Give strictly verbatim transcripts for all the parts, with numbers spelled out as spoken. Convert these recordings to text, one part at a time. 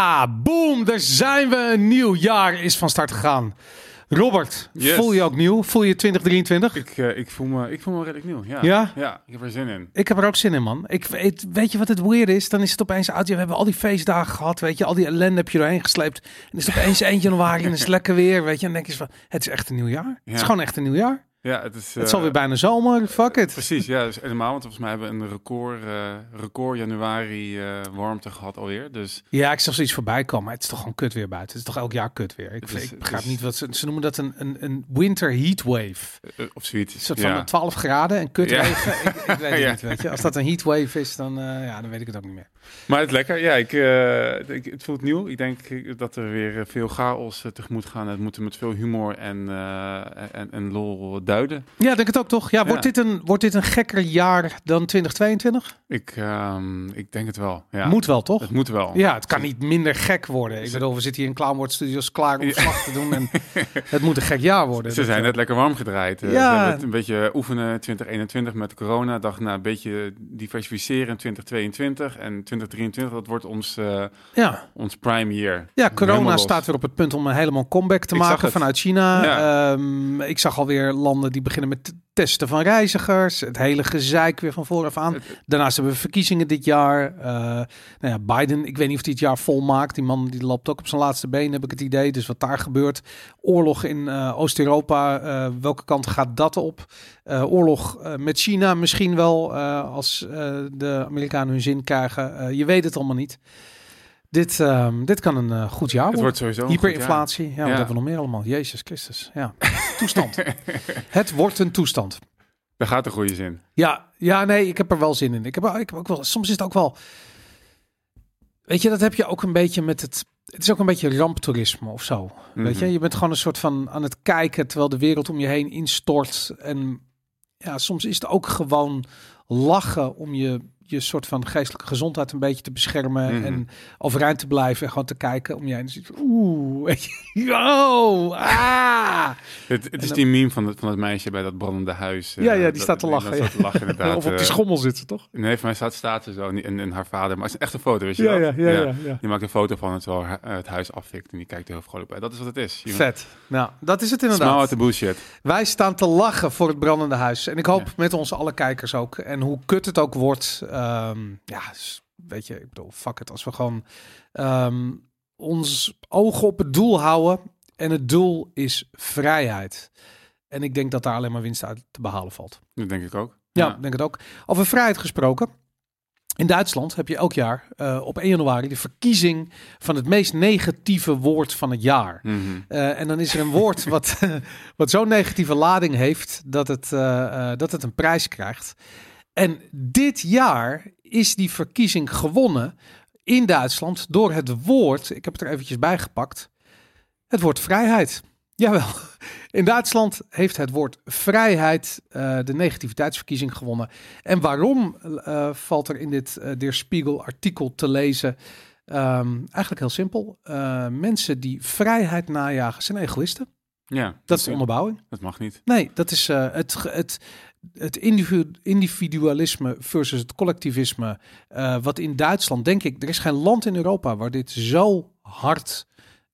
Ja, boom, daar zijn we. Een nieuw jaar is van start gegaan. Robert, Yes. voel je ook nieuw? Voel je twintig drieëntwintig? Ik, uh, ik, voel me, ik voel me redelijk nieuw, ja. Ja? Ja, ik heb er zin in. Ik heb er ook zin in, man. Ik weet, weet je wat het weird is? Dan is het opeens oud. We hebben al die feestdagen gehad, weet je. Al die ellende heb je doorheen gesleept. En is het opeens één januari en is het lekker weer, weet je. En dan denk je van, het is echt een nieuw jaar. Ja. Het is gewoon echt een nieuw jaar. Ja, het is... Uh, het is alweer bijna zomer, fuck it. Precies, ja, dus helemaal. Want volgens mij hebben we een record, uh, record januari uh, warmte gehad alweer. Dus... Ja, ik zag zoiets voorbij komen. Maar het is toch gewoon kut weer buiten. Het is toch elk jaar kut weer. Ik, is, ik begrijp is... niet wat ze... Ze noemen dat een, een, een winter heatwave. Uh, of zoiets. Een soort ja. van twaalf graden en kutregen. Ja. Ik, ik weet het ja. niet, weet je. Als dat een heatwave is, dan, uh, ja, dan weet ik het ook niet meer. Maar het is lekker. Ja, ik, uh, ik, het voelt nieuw. Ik denk dat er weer veel chaos uh, tegemoet gaan. Het moeten met veel humor en, uh, en, en lol duiden. Ja, denk het ook toch? Ja, wordt, ja. Dit een, wordt dit een gekker jaar dan twintig tweeëntwintig? Ik, um, ik denk het wel, ja. Moet wel, toch? Het moet wel. Ja, het kan niet minder gek worden. Ik bedoel, we zitten hier in Clownwoord Studios klaar om slag te doen. En het moet een gek jaar worden. Ze zijn net lekker warm gedraaid. Uh, ja. Ze hebben het een beetje oefenen twintig eenentwintig met corona. Dacht, nou, een beetje diversificeren in twintig tweeëntwintig. En twintig drieëntwintig, dat wordt ons, uh, ja. ons prime year. Ja, corona staat weer op het punt om een helemaal comeback te ik maken vanuit China. Ja. Um, ik zag alweer landen die beginnen met testen van reizigers. Het hele gezeik weer van vooraf aan. Daarnaast hebben we verkiezingen dit jaar. Uh, nou ja, Biden, ik weet niet of hij het jaar vol maakt. Die man die loopt ook op zijn laatste been, heb ik het idee. Dus wat daar gebeurt. Oorlog in uh, Oost-Europa. Uh, welke kant gaat dat op? Uh, oorlog uh, met China misschien wel. Uh, als uh, de Amerikanen hun zin krijgen. Uh, je weet het allemaal niet. Dit, um, dit kan een uh, goed jaar worden. Het wordt sowieso een hyperinflatie. Ja, ja. wat hebben we nog meer allemaal? Jezus Christus. Ja. Toestand. Het wordt een toestand. Daar gaat de goede zin. Ja, ja, nee, ik heb er wel zin in. Ik heb, ik heb ook wel. Soms is het ook wel. Weet je, dat heb je ook een beetje met het. Het is ook een beetje ramptoerisme of zo. Mm-hmm. Weet je, je bent gewoon een soort van aan het kijken terwijl de wereld om je heen instort. En ja, soms is het ook gewoon lachen om je. je soort van geestelijke gezondheid een beetje te beschermen mm-hmm. en overeind te blijven en gewoon te kijken om je heen. Oeh, weet je, oh, ah. Het, het is dan, die meme van het, van het meisje bij dat brandende huis. Ja, ja, die dat, staat te lachen. Die ja. staat te lachen inderdaad. Of op die schommel zit ze, toch? Nee, voor mij staat, staat ze zo en, en haar vader. Maar het is een echte foto, weet je ja, dat? Ja, ja, ja, ja. Die maakt een foto van het terwijl het huis afvikt en die kijkt er heel vrolijk bij. Dat is wat het is. Vet. Nou, dat is het inderdaad. Smile at the bullshit. Wij staan te lachen voor het brandende huis. En ik hoop ja. met onze alle kijkers ook. En hoe kut het ook wordt. Um, ja, weet je, ik bedoel, fuck het. Als we gewoon um, ons ogen op het doel houden. En het doel is vrijheid. En ik denk dat daar alleen maar winst uit te behalen valt. Dat denk ik ook. Ja, ja. denk het ook. Over vrijheid gesproken. In Duitsland heb je elk jaar uh, op één januari de verkiezing van het meest negatieve woord van het jaar. Mm-hmm. Uh, en dan is er een woord wat, wat zo'n negatieve lading heeft dat het, uh, uh, dat het een prijs krijgt. En dit jaar is die verkiezing gewonnen in Duitsland door het woord, ik heb het er eventjes bij gepakt, het woord vrijheid. Jawel, in Duitsland heeft het woord vrijheid uh, de negativiteitsverkiezing gewonnen. En waarom uh, valt er in dit uh, Der Spiegel artikel te lezen? Um, eigenlijk heel simpel. Uh, mensen die vrijheid najagen zijn egoïsten. Ja, dat is de onderbouwing. Dat mag niet. Nee, dat is uh, het, het, het individualisme versus het collectivisme. Uh, wat in Duitsland, denk ik, er is geen land in Europa waar dit zo hard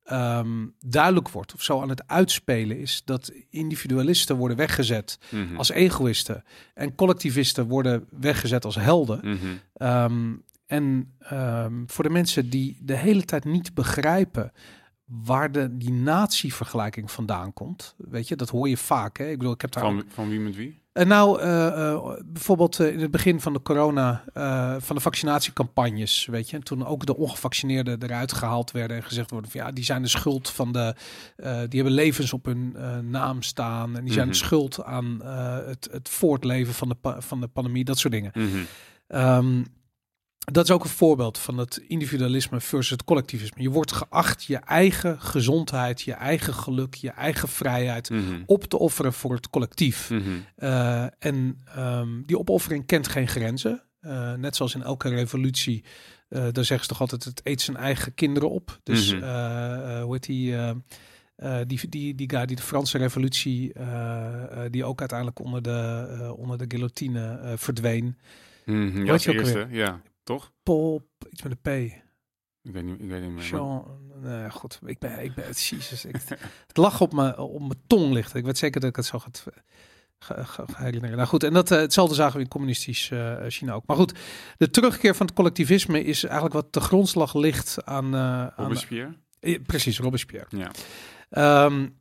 Um, duidelijk wordt of zo aan het uitspelen is dat individualisten worden weggezet mm-hmm. als egoïsten en collectivisten worden weggezet als helden. Mm-hmm. Um, en um, voor de mensen die de hele tijd niet begrijpen waar de, die nazi-vergelijking vandaan komt, weet je, dat hoor je vaak. Hè? Ik bedoel, ik heb daar van, ook... van wie met wie? En nou, uh, uh, bijvoorbeeld uh, in het begin van de corona, uh, van de vaccinatiecampagnes, weet je, en toen ook de ongevaccineerden eruit gehaald werden en gezegd worden van ja, die zijn de schuld van de, uh, die hebben levens op hun uh, naam staan en die zijn mm-hmm. de schuld aan uh, het, het voortleven van de, pa- van de pandemie, dat soort dingen. Mm-hmm. Um, Dat is ook een voorbeeld van het individualisme versus het collectivisme. Je wordt geacht je eigen gezondheid, je eigen geluk, je eigen vrijheid mm-hmm. op te offeren voor het collectief. Mm-hmm. Uh, en um, die opoffering kent geen grenzen. Uh, net zoals in elke revolutie, uh, daar zeggen ze toch altijd, het eet zijn eigen kinderen op. Dus mm-hmm. uh, uh, hoe heet die... Uh, Uh, die, die, die guy die de Franse revolutie, uh, uh, die ook uiteindelijk onder de, uh, onder de guillotine uh, verdween. Mm-hmm. Ja, als eerste, ja. Toch? Pop, iets met een P. Ik weet niet, ik weet niet meer. Jean, nee, goed. Ik ben, ik ben, jezus, ik, het lag op mijn op mijn tong ligt. Ik weet zeker dat ik het zo gaat, ga, ga, ga herinneren. Nou goed, en dat, uh, hetzelfde zagen we in communistisch uh, China ook. Maar goed, de terugkeer van het collectivisme is eigenlijk wat de grondslag ligt aan... Uh, Robespierre? Aan, uh, precies, Robespierre. Ja. Um,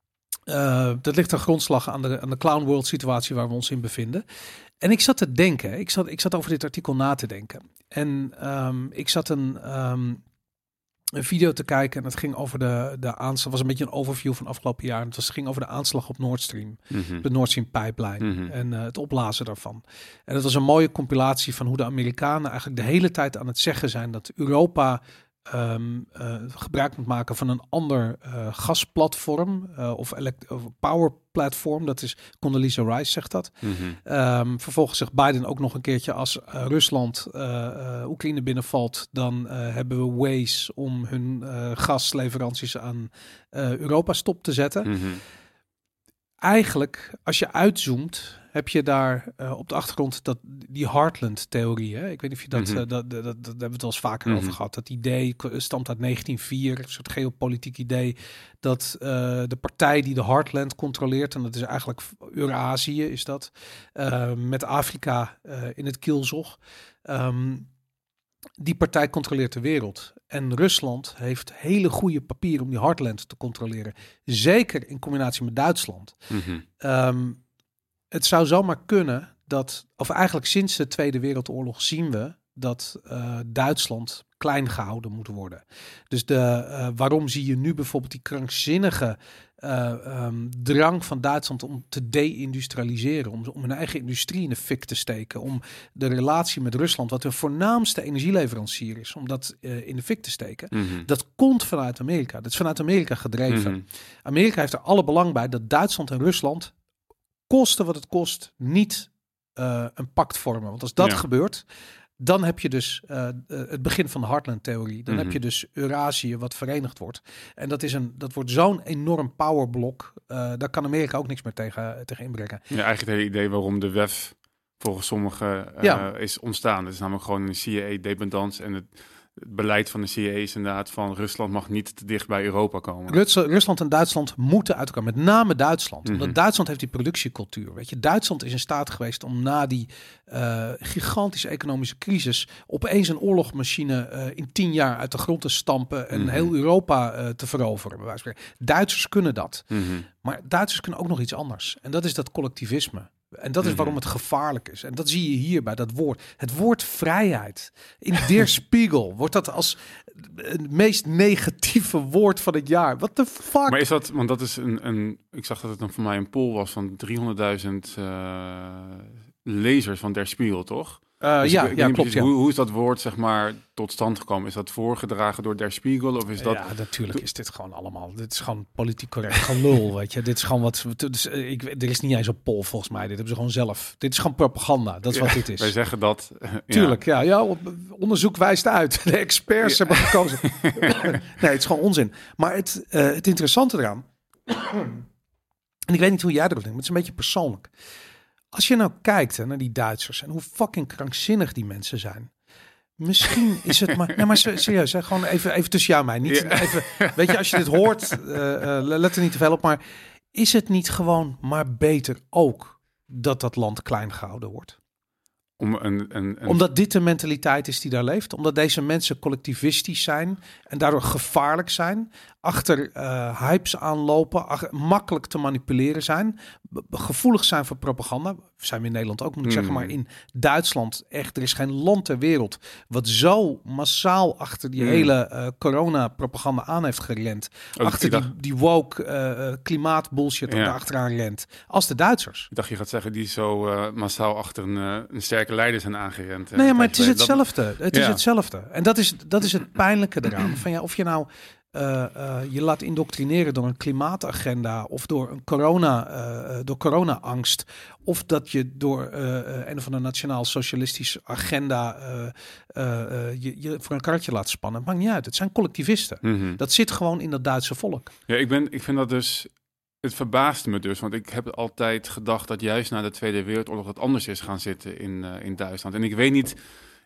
uh, dat ligt een grondslag aan de, aan de clown world situatie waar we ons in bevinden. En ik zat te denken, ik zat, ik zat over dit artikel na te denken. En um, ik zat een, um, een video te kijken en het ging over de, de aanslag. Was een beetje een overview van afgelopen jaar. Het was, ging over de aanslag op Nord Stream, Mm-hmm. de Nord Stream pipeline Mm-hmm. en uh, het opblazen daarvan. En het was een mooie compilatie van hoe de Amerikanen eigenlijk de hele tijd aan het zeggen zijn dat Europa Um, uh, gebruik moet maken van een ander uh, gasplatform uh, of, elect- of power platform. Dat is Condoleezza Rice zegt dat. Mm-hmm. Um, vervolgens zegt Biden ook nog een keertje als uh, Rusland uh, uh, Oekraïne binnenvalt, dan uh, hebben we ways om hun uh, gasleveranties aan uh, Europa stop te zetten. Mm-hmm. Eigenlijk, als je uitzoomt, heb je daar uh, op de achtergrond dat die Heartland-theorie. Hè? Ik weet niet of je dat, Mm-hmm. uh, dat, dat, dat, dat hebben we het wel eens vaker Mm-hmm. over gehad. Dat idee stamt uit negentien vier, een soort geopolitiek idee, dat uh, de partij die de Heartland controleert, en dat is eigenlijk Eurazië, is dat, uh, met Afrika uh, in het kielzog. Um, die partij controleert de wereld. En Rusland heeft hele goede papieren om die Heartland te controleren. Zeker in combinatie met Duitsland. Mm-hmm. Um, het zou zomaar kunnen dat, of eigenlijk sinds de Tweede Wereldoorlog zien we dat uh, Duitsland klein gehouden moet worden. Dus de, uh, waarom zie je nu bijvoorbeeld die krankzinnige uh, um, drang van Duitsland om te deindustrialiseren, om, om hun eigen industrie in de fik te steken, om de relatie met Rusland, wat hun voornaamste energieleverancier is, om dat uh, in de fik te steken. Mm-hmm. Dat komt vanuit Amerika. Dat is vanuit Amerika gedreven. Mm-hmm. Amerika heeft er alle belang bij dat Duitsland en Rusland, koste wat het kost, niet uh, een pact vormen. Want als dat Ja. gebeurt, dan heb je dus uh, het begin van de Heartland-theorie. Dan Mm-hmm. heb je dus Eurazië wat verenigd wordt. En dat, is een, dat wordt zo'n enorm powerblok. Uh, daar kan Amerika ook niks meer tegen, tegen inbrengen. Ja, eigenlijk het hele idee waarom de W E F volgens sommigen uh, Ja. is ontstaan. Het is namelijk gewoon een C I A-dependance en het, het beleid van de C I A is inderdaad van Rusland mag niet te dicht bij Europa komen. Ruts- Rusland en Duitsland moeten uit elkaar. Met name Duitsland. Mm-hmm. Omdat Duitsland heeft die productiecultuur. Weet je, Duitsland is in staat geweest om na die uh, gigantische economische crisis opeens een oorlogsmachine uh, in tien jaar uit de grond te stampen en Mm-hmm. heel Europa uh, te veroveren. Bij wijze van spreken. Duitsers kunnen dat. Mm-hmm. Maar Duitsers kunnen ook nog iets anders. En dat is dat collectivisme. En dat is waarom het gevaarlijk is. En dat zie je hier bij dat woord. Het woord vrijheid. In Der Spiegel wordt dat als het meest negatieve woord van het jaar. What the fuck? Maar is dat, want dat is een, een ik zag dat het dan voor mij een poll was van driehonderdduizend uh, lezers van Der Spiegel, toch? Uh, Dus ja, ik, ik ja, weet niet klopt. precies, Ja. Hoe, hoe is dat woord zeg maar tot stand gekomen? Is dat voorgedragen door Der Spiegel of is dat? Ja, natuurlijk is dit gewoon allemaal. Dit is gewoon politiek correct gelul, weet je. Dit is gewoon wat. Dus, ik, er is niet eens een poll volgens mij. Dit hebben ze gewoon zelf. Dit is gewoon propaganda. Dat is Ja, wat dit is. Wij zeggen dat. Uh, Tuurlijk, ja. ja. ja. Onderzoek wijst uit. De experts Ja. hebben gekozen. Nee, het is gewoon onzin. Maar het, uh, het interessante eraan. En ik weet niet hoe jij erop denkt, maar het is een beetje persoonlijk. Als je nou kijkt hè, naar die Duitsers en hoe fucking krankzinnig die mensen zijn. Misschien is het maar... Nee, maar serieus, hè, gewoon even, even tussen jou en mij. Niet, Ja. even, weet je, als je dit hoort, uh, uh, let er niet te veel op. Maar is het niet gewoon maar beter ook dat dat land klein gehouden wordt? Om een, een, een... Omdat dit de mentaliteit is die daar leeft. Omdat deze mensen collectivistisch zijn en daardoor gevaarlijk zijn. Achter uh, hypes aanlopen, ach, makkelijk te manipuleren zijn. B- gevoelig zijn voor propaganda. Zijn we in Nederland ook, moet ik Mm. zeggen. Maar in Duitsland echt, er is geen land ter wereld wat zo massaal achter die Mm. hele uh, corona-propaganda aan heeft gerend. Oh, achter ik die, dacht- die woke uh, klimaatbullshit Ja. er achteraan rent. Als de Duitsers. Ik dacht je gaat zeggen die zo uh, massaal achter een, uh, een sterke leider zijn aangerend. Nee, maar het is Dat- hetzelfde. Het is Ja. hetzelfde. En dat is, dat is het pijnlijke eraan. Van ja, of je nou uh, uh, je laat indoctrineren door een klimaatagenda of door een corona, uh, door corona-angst, of dat je door uh, uh, een of andere nationaal-socialistische agenda uh, uh, uh, je, je voor een karretje laat spannen. Het maakt niet uit. Het zijn collectivisten. Mhm. Dat zit gewoon in dat Duitse volk. Ja, ik, ben, ik vind dat dus... Het verbaasde me dus, want ik heb altijd gedacht dat juist na de Tweede Wereldoorlog het anders is gaan zitten in, uh, in Duitsland. En ik weet niet,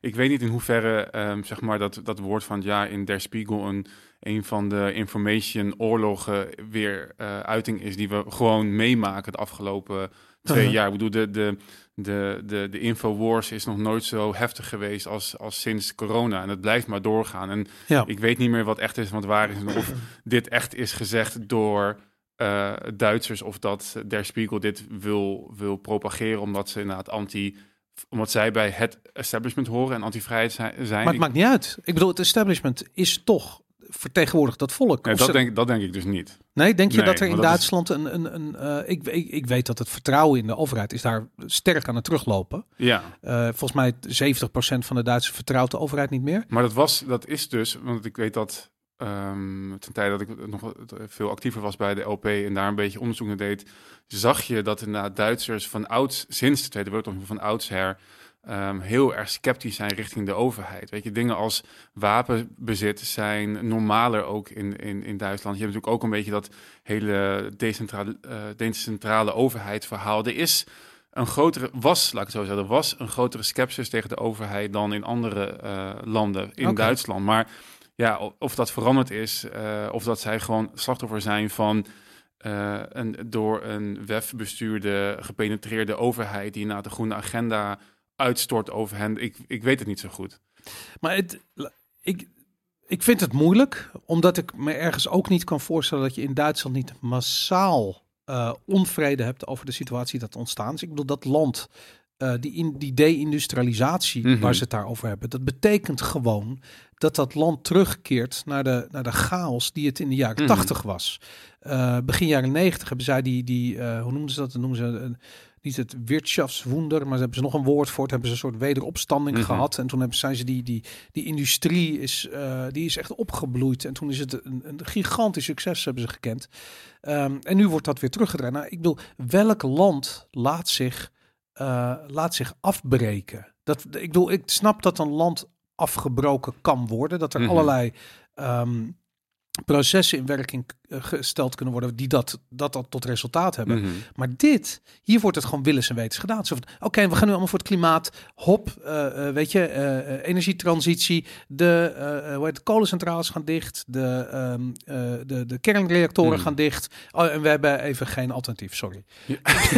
ik weet niet in hoeverre, um, zeg maar, dat, dat woord van het jaar in Der Spiegel een, een van de information oorlogen weer uh, uiting is die we gewoon meemaken de afgelopen twee uh-huh. jaar. Ik bedoel, de, de, de, de, de Infowars is nog nooit zo heftig geweest als, als sinds corona. En het blijft maar doorgaan. En ja. ik weet niet meer wat echt is, wat waar is. Of dit echt is gezegd door uh, Duitsers of dat Der Spiegel dit wil, wil propageren omdat ze inderdaad anti... omdat zij bij het establishment horen en anti-vrijheid zijn. Maar het ik... maakt niet uit. Ik bedoel, het establishment is toch vertegenwoordigt dat volk. Nee, dat, ze... denk, dat denk ik dus niet. Nee, denk je nee, dat er in Duitsland is... een... een, een uh, ik, ik, ik weet dat het vertrouwen in de overheid is daar sterk aan het teruglopen. Ja. Uh, volgens mij zeventig procent van de Duitsers vertrouwt de overheid niet meer. Maar dat, was, dat is dus, want ik weet dat um, ten tijde dat ik nog veel actiever was bij de L P en daar een beetje onderzoek naar deed, zag je dat inderdaad Duitsers van ouds, sinds de Tweede Wereldoorlog van oudsher, Um, heel erg sceptisch zijn richting de overheid. Weet je, dingen als wapenbezit zijn normaler ook in, in, in Duitsland. Je hebt natuurlijk ook een beetje dat hele decentrale, uh, decentrale overheidsverhaal. Er is een grotere, was, laat ik het zo zeggen, er was een grotere sceptisch tegen de overheid dan in andere uh, landen in okay. Duitsland. Maar ja, of dat veranderd is, uh, of dat zij gewoon slachtoffer zijn van Uh, een, door een W E F-bestuurde, gepenetreerde overheid die na de groene agenda uitstort over hen. Ik, ik weet het niet zo goed. Maar het, ik, ik vind het moeilijk, omdat ik me ergens ook niet kan voorstellen dat je in Duitsland niet massaal uh, onvrede hebt over de situatie dat ontstaan is. Ik bedoel, dat land, uh, die, in, die de-industrialisatie mm-hmm. waar ze het daarover hebben, dat betekent gewoon dat dat land terugkeert naar de, naar de chaos die het in de jaren tachtig mm-hmm. was. Uh, begin jaren negentig hebben zij die, die uh, hoe noemen ze dat? Dat noemen ze uh, niet het Wirtschaftswunder, maar hebben ze nog een woord voor. Het hebben ze een soort wederopstanding mm-hmm. gehad. En toen hebben, zijn ze die, die, die industrie is, uh, die is echt opgebloeid. En toen is het een, een gigantisch succes hebben ze gekend. Um, en nu wordt dat weer teruggedraaid. Nou, ik bedoel, welk land laat zich, uh, laat zich afbreken? Dat, ik bedoel, ik snap dat een land afgebroken kan worden. Dat er mm-hmm. allerlei um, processen in werking uh, gesteld kunnen worden die dat, dat, dat tot resultaat hebben. Mm-hmm. Maar dit, hier wordt het gewoon willens en wetens gedaan. Zo van, oké, okay, we gaan nu allemaal voor het klimaat. Hop, uh, uh, weet je, uh, uh, energietransitie. De, uh, hoe heet het, kolencentrales gaan dicht. De, um, uh, de, de kernreactoren mm-hmm. gaan dicht. Oh, en we hebben even geen alternatief, sorry. Ja.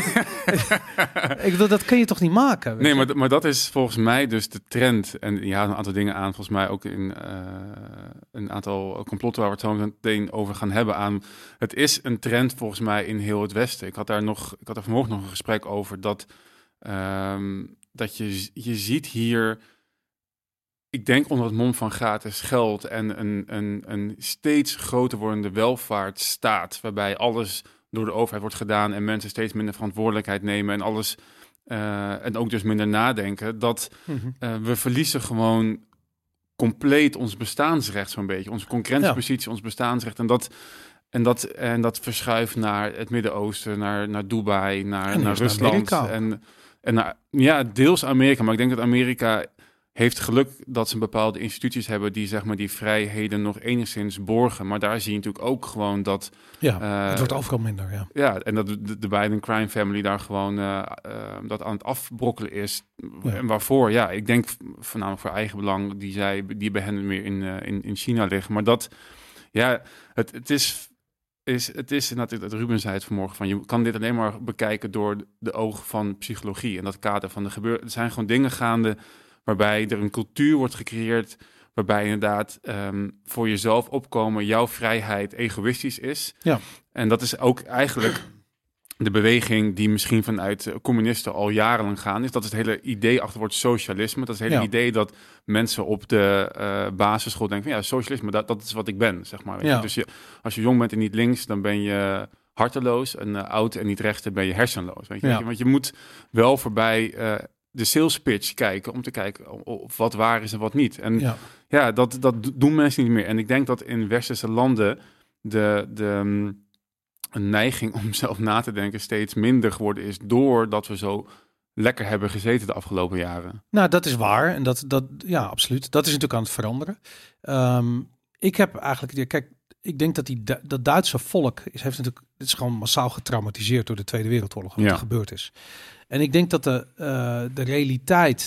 Ik bedoel, dat kun je toch niet maken? Nee, maar, maar dat is volgens mij dus de trend. En je haalt een aantal dingen aan, volgens mij ook in uh, een aantal complotten waar we het zo meteen over gaan hebben aan. Het is een trend volgens mij in heel het Westen. Ik had daar nog, ik had er vanmorgen nog een gesprek over dat, um, dat je, je ziet hier, ik denk onder het mom van gratis geld en een, een, een steeds groter wordende welvaartsstaat, waarbij alles door de overheid wordt gedaan en mensen steeds minder verantwoordelijkheid nemen en alles uh, en ook dus minder nadenken, dat mm-hmm. uh, we verliezen gewoon compleet ons bestaansrecht zo'n beetje, onze concurrentiepositie, ja. ons bestaansrecht en dat en dat en dat verschuift naar het Midden-Oosten, naar naar Dubai, naar naar Rusland Amerika. en en naar, ja, deels Amerika, maar ik denk dat Amerika heeft geluk dat ze bepaalde instituties hebben die zeg maar die vrijheden nog enigszins borgen. Maar daar zie je natuurlijk ook gewoon dat ja, uh, het wordt overal minder. Ja, ja en dat de, de Biden crime family daar gewoon uh, uh, dat aan het afbrokkelen is. Ja. En waarvoor? Ja, ik denk voornamelijk voor eigen belang die zij die bij hen meer in uh, in, in China liggen. Maar dat, ja, het, het is. Is, het is inderdaad, dat Ruben zei het vanmorgen, van je kan dit alleen maar bekijken door de ogen van psychologie en dat kader van de gebeur. Er zijn gewoon dingen gaande waarbij er een cultuur wordt gecreëerd, waarbij inderdaad um, voor jezelf opkomen, jouw vrijheid egoïstisch is. Ja. En dat is ook eigenlijk de beweging die misschien vanuit uh, communisten al jarenlang gaan is. Dat is het hele idee achter het woord socialisme. Dat is het hele ja. idee dat mensen op de uh, basisschool denken van ja, socialisme, dat, dat is wat ik ben, zeg maar. Weet ja. je? Dus je, als je jong bent en niet links, dan ben je harteloos en uh, oud en niet rechts, dan ben je hersenloos. Weet je? Ja. Want je moet wel voorbij uh, de sales pitch kijken om te kijken of wat waar is en wat niet. En ja, ja dat, dat doen mensen niet meer. En ik denk dat in westerse landen de, de um, een neiging om zelf na te denken steeds minder geworden is doordat we zo lekker hebben gezeten de afgelopen jaren. Nou, dat is waar. En dat, dat ja, absoluut. Dat is natuurlijk aan het veranderen. Um, ik heb eigenlijk, kijk, ik denk dat die dat Duitse volk is, heeft natuurlijk, het is gewoon massaal getraumatiseerd door de Tweede Wereldoorlog, wat ja. er gebeurd is. En ik denk dat de, uh, de realiteit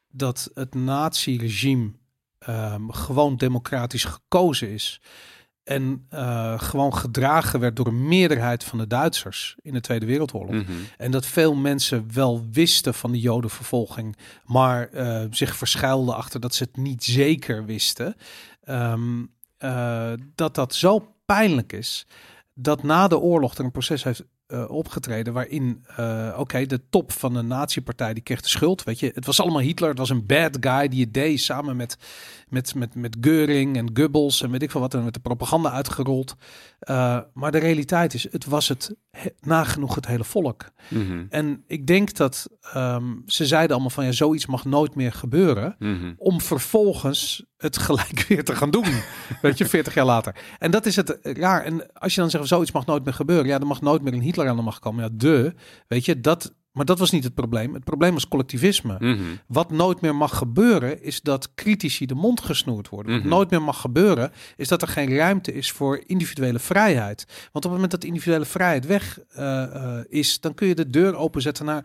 dat het nazi-regime um, gewoon democratisch gekozen is en uh, gewoon gedragen werd door een meerderheid van de Duitsers in de Tweede Wereldoorlog. Mm-hmm. En dat veel mensen wel wisten van de Jodenvervolging, maar uh, zich verschuilden achter dat ze het niet zeker wisten. Um, uh, dat dat zo pijnlijk is dat na de oorlog er een proces heeft uh, opgetreden waarin, uh, oké, okay, de top van de nazi-partij die kreeg de schuld. Weet je, het was allemaal Hitler, het was een bad guy die het deed samen met, met, met, met Göring en Goebbels en weet ik veel wat, en met de propaganda uitgerold. Uh, maar de realiteit is, het was het he, nagenoeg het hele volk. Mm-hmm. En ik denk dat um, ze zeiden allemaal van ja, zoiets mag nooit meer gebeuren, Mm-hmm. om vervolgens het gelijk weer te gaan doen. Weet je, veertig jaar later. En dat is het raar. En als je dan zegt, zoiets mag nooit meer gebeuren. Ja, er mag nooit meer een Hitler aan de macht komen. Ja, de, weet je, dat... Maar dat was niet het probleem. Het probleem was collectivisme. Mm-hmm. Wat nooit meer mag gebeuren, is dat critici de mond gesnoerd worden. Mm-hmm. Wat nooit meer mag gebeuren, is dat er geen ruimte is voor individuele vrijheid. Want op het moment dat individuele vrijheid weg uh, uh, is, dan kun je de deur openzetten naar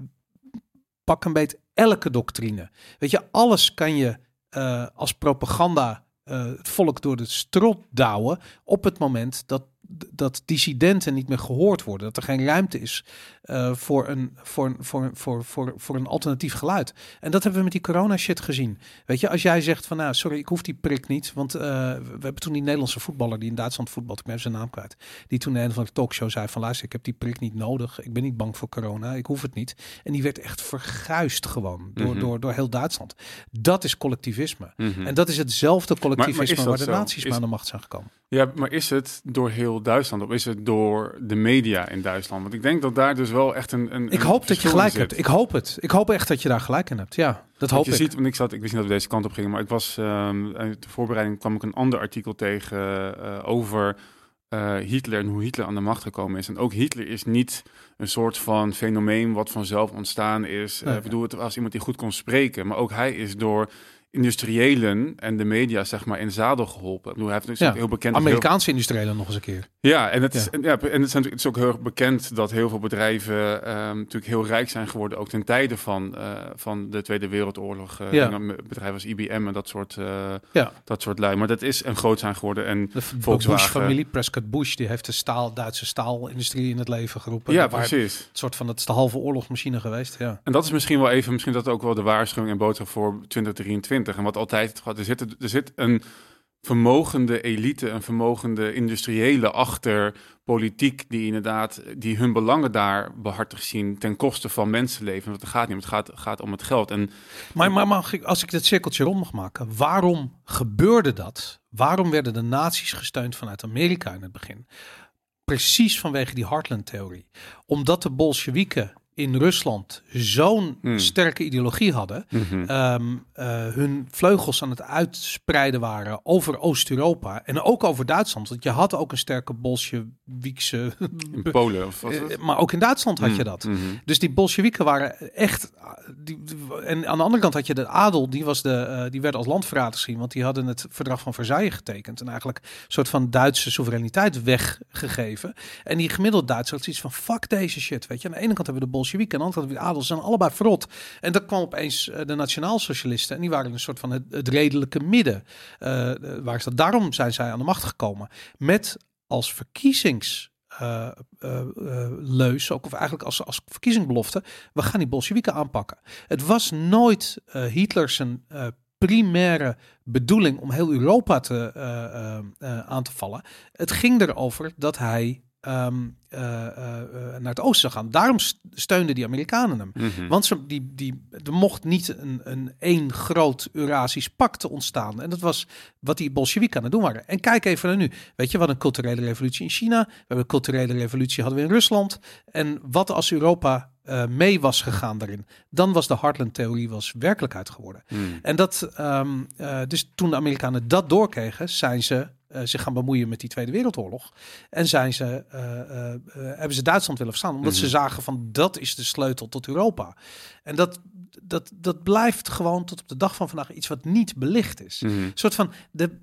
pak een beet elke doctrine. Weet je, alles kan je uh, als propaganda uh, het volk door de strot douwen op het moment dat dat dissidenten niet meer gehoord worden. Dat er geen ruimte is uh, voor, een, voor, voor, voor, voor, voor een alternatief geluid. En dat hebben we met die corona shit gezien. Weet je, als jij zegt van nou, sorry, ik hoef die prik niet. Want uh, we hebben toen die Nederlandse voetballer die in Duitsland voetbalt, ik ben zijn naam kwijt, die toen in een van de talkshow zei van luister, ik heb die prik niet nodig. Ik ben niet bang voor corona. Ik hoef het niet. En die werd echt verguisd gewoon door, mm-hmm. door, door heel Duitsland. Dat is collectivisme. Mm-hmm. En dat is hetzelfde collectivisme maar, maar waar de nazi's aan de macht zijn gekomen. Ja, maar is het door heel Duitsland of is het door de media in Duitsland? Want ik denk dat daar dus wel echt een... een ik hoop een dat je gelijk hebt. Ik hoop het. Ik hoop echt dat je daar gelijk in hebt. Ja, dat hoop je ik. Ziet, want ik, zat, ik wist niet dat we deze kant op gingen, maar ik was... Um, uit de voorbereiding kwam ik een ander artikel tegen uh, over uh, Hitler en hoe Hitler aan de macht gekomen is. En ook Hitler is niet een soort van fenomeen wat vanzelf ontstaan is. Nee, uh, ik bedoel, het was iemand die goed kon spreken, maar ook hij is door industriëlen en de media zeg maar in zadel geholpen. Ik bedoel, hij heeft dus ja, heel bekend Amerikaanse heel... industriëlen nog eens een keer. Ja, en het is, ja. en, ja, en het, zijn, het is ook heel erg bekend dat heel veel bedrijven um, natuurlijk heel rijk zijn geworden, ook ten tijde van, uh, van de Tweede Wereldoorlog. Uh, ja. Bedrijven als I B M en dat soort, uh, ja. dat soort lui. Maar dat is een groot zijn geworden. En de Volkswagen... Bush-familie, Prescott Bush, die heeft de staal, Duitse staalindustrie in het leven geroepen. Ja, precies. Het soort van, dat is de halve oorlogsmachine geweest. Ja. En dat is misschien wel even, misschien dat ook wel de waarschuwing en boodschap voor twintig drieëntwintig. En wat altijd er zit, er zit een vermogende elite, een vermogende industriële achter politiek die inderdaad die hun belangen daar behartigd zien ten koste van mensenleven. Want het gaat niet, het gaat, gaat om het geld. En maar, maar mag ik, als ik dit cirkeltje rond mag maken, waarom gebeurde dat? Waarom werden de nazi's gesteund vanuit Amerika in het begin? Precies vanwege die Heartland-theorie. Omdat de Bolsjewieken in Rusland zo'n hmm. sterke ideologie hadden, mm-hmm. um, uh, hun vleugels aan het uitspreiden waren over Oost-Europa en ook over Duitsland. Want je had ook een sterke Bolsjewiekse... In Polen of wat? Uh, maar ook in Duitsland had je dat. Mm-hmm. Dus die Bolsjewieken waren echt... Die, die, en aan de andere kant had je de adel, die, was de, uh, die werd als landverraders gezien, want die hadden het verdrag van Versailles getekend en eigenlijk een soort van Duitse soevereiniteit weggegeven. En die gemiddelde Duitser had zoiets van fuck deze shit, weet je. Aan de ene kant hebben we de Bolsjewieken, aan de andere kant hebben we de adel, ze zijn allebei verrot. En dan kwam opeens uh, de nationaalsocialisten en die waren een soort van het, het redelijke midden. Uh, waar is dat? Daarom zijn zij aan de macht gekomen. Met als verkiezings... Uh, uh, uh, leus, ook of eigenlijk als, als verkiezingsbelofte, we gaan die Bolsjewieken aanpakken. Het was nooit uh, Hitlers een uh, primaire bedoeling om heel Europa te, uh, uh, uh, aan te vallen. Het ging erover dat hij um, uh, uh, naar het oosten zou gaan. Daarom steunden die Amerikanen hem. Mm-hmm. Want ze, die, die, er mocht niet een, een één groot Eurasisch pact ontstaan. En dat was wat die Bolsjewieken aan het doen waren. En kijk even naar nu. Weet je, wat een culturele revolutie in China. We hebben een culturele revolutie hadden we in Rusland. En wat als Europa uh, mee was gegaan daarin, dan was de Heartland-theorie was werkelijkheid geworden. Mm. En dat, um, uh, dus toen de Amerikanen dat doorkregen, zijn ze Uh, zich gaan bemoeien met die Tweede Wereldoorlog. En zijn ze, uh, uh, uh, hebben ze Duitsland willen verstaan. Omdat mm-hmm. ze zagen van dat is de sleutel tot Europa. En dat, dat, dat blijft gewoon tot op de dag van vandaag iets wat niet belicht is. Mm-hmm. Een soort van, de,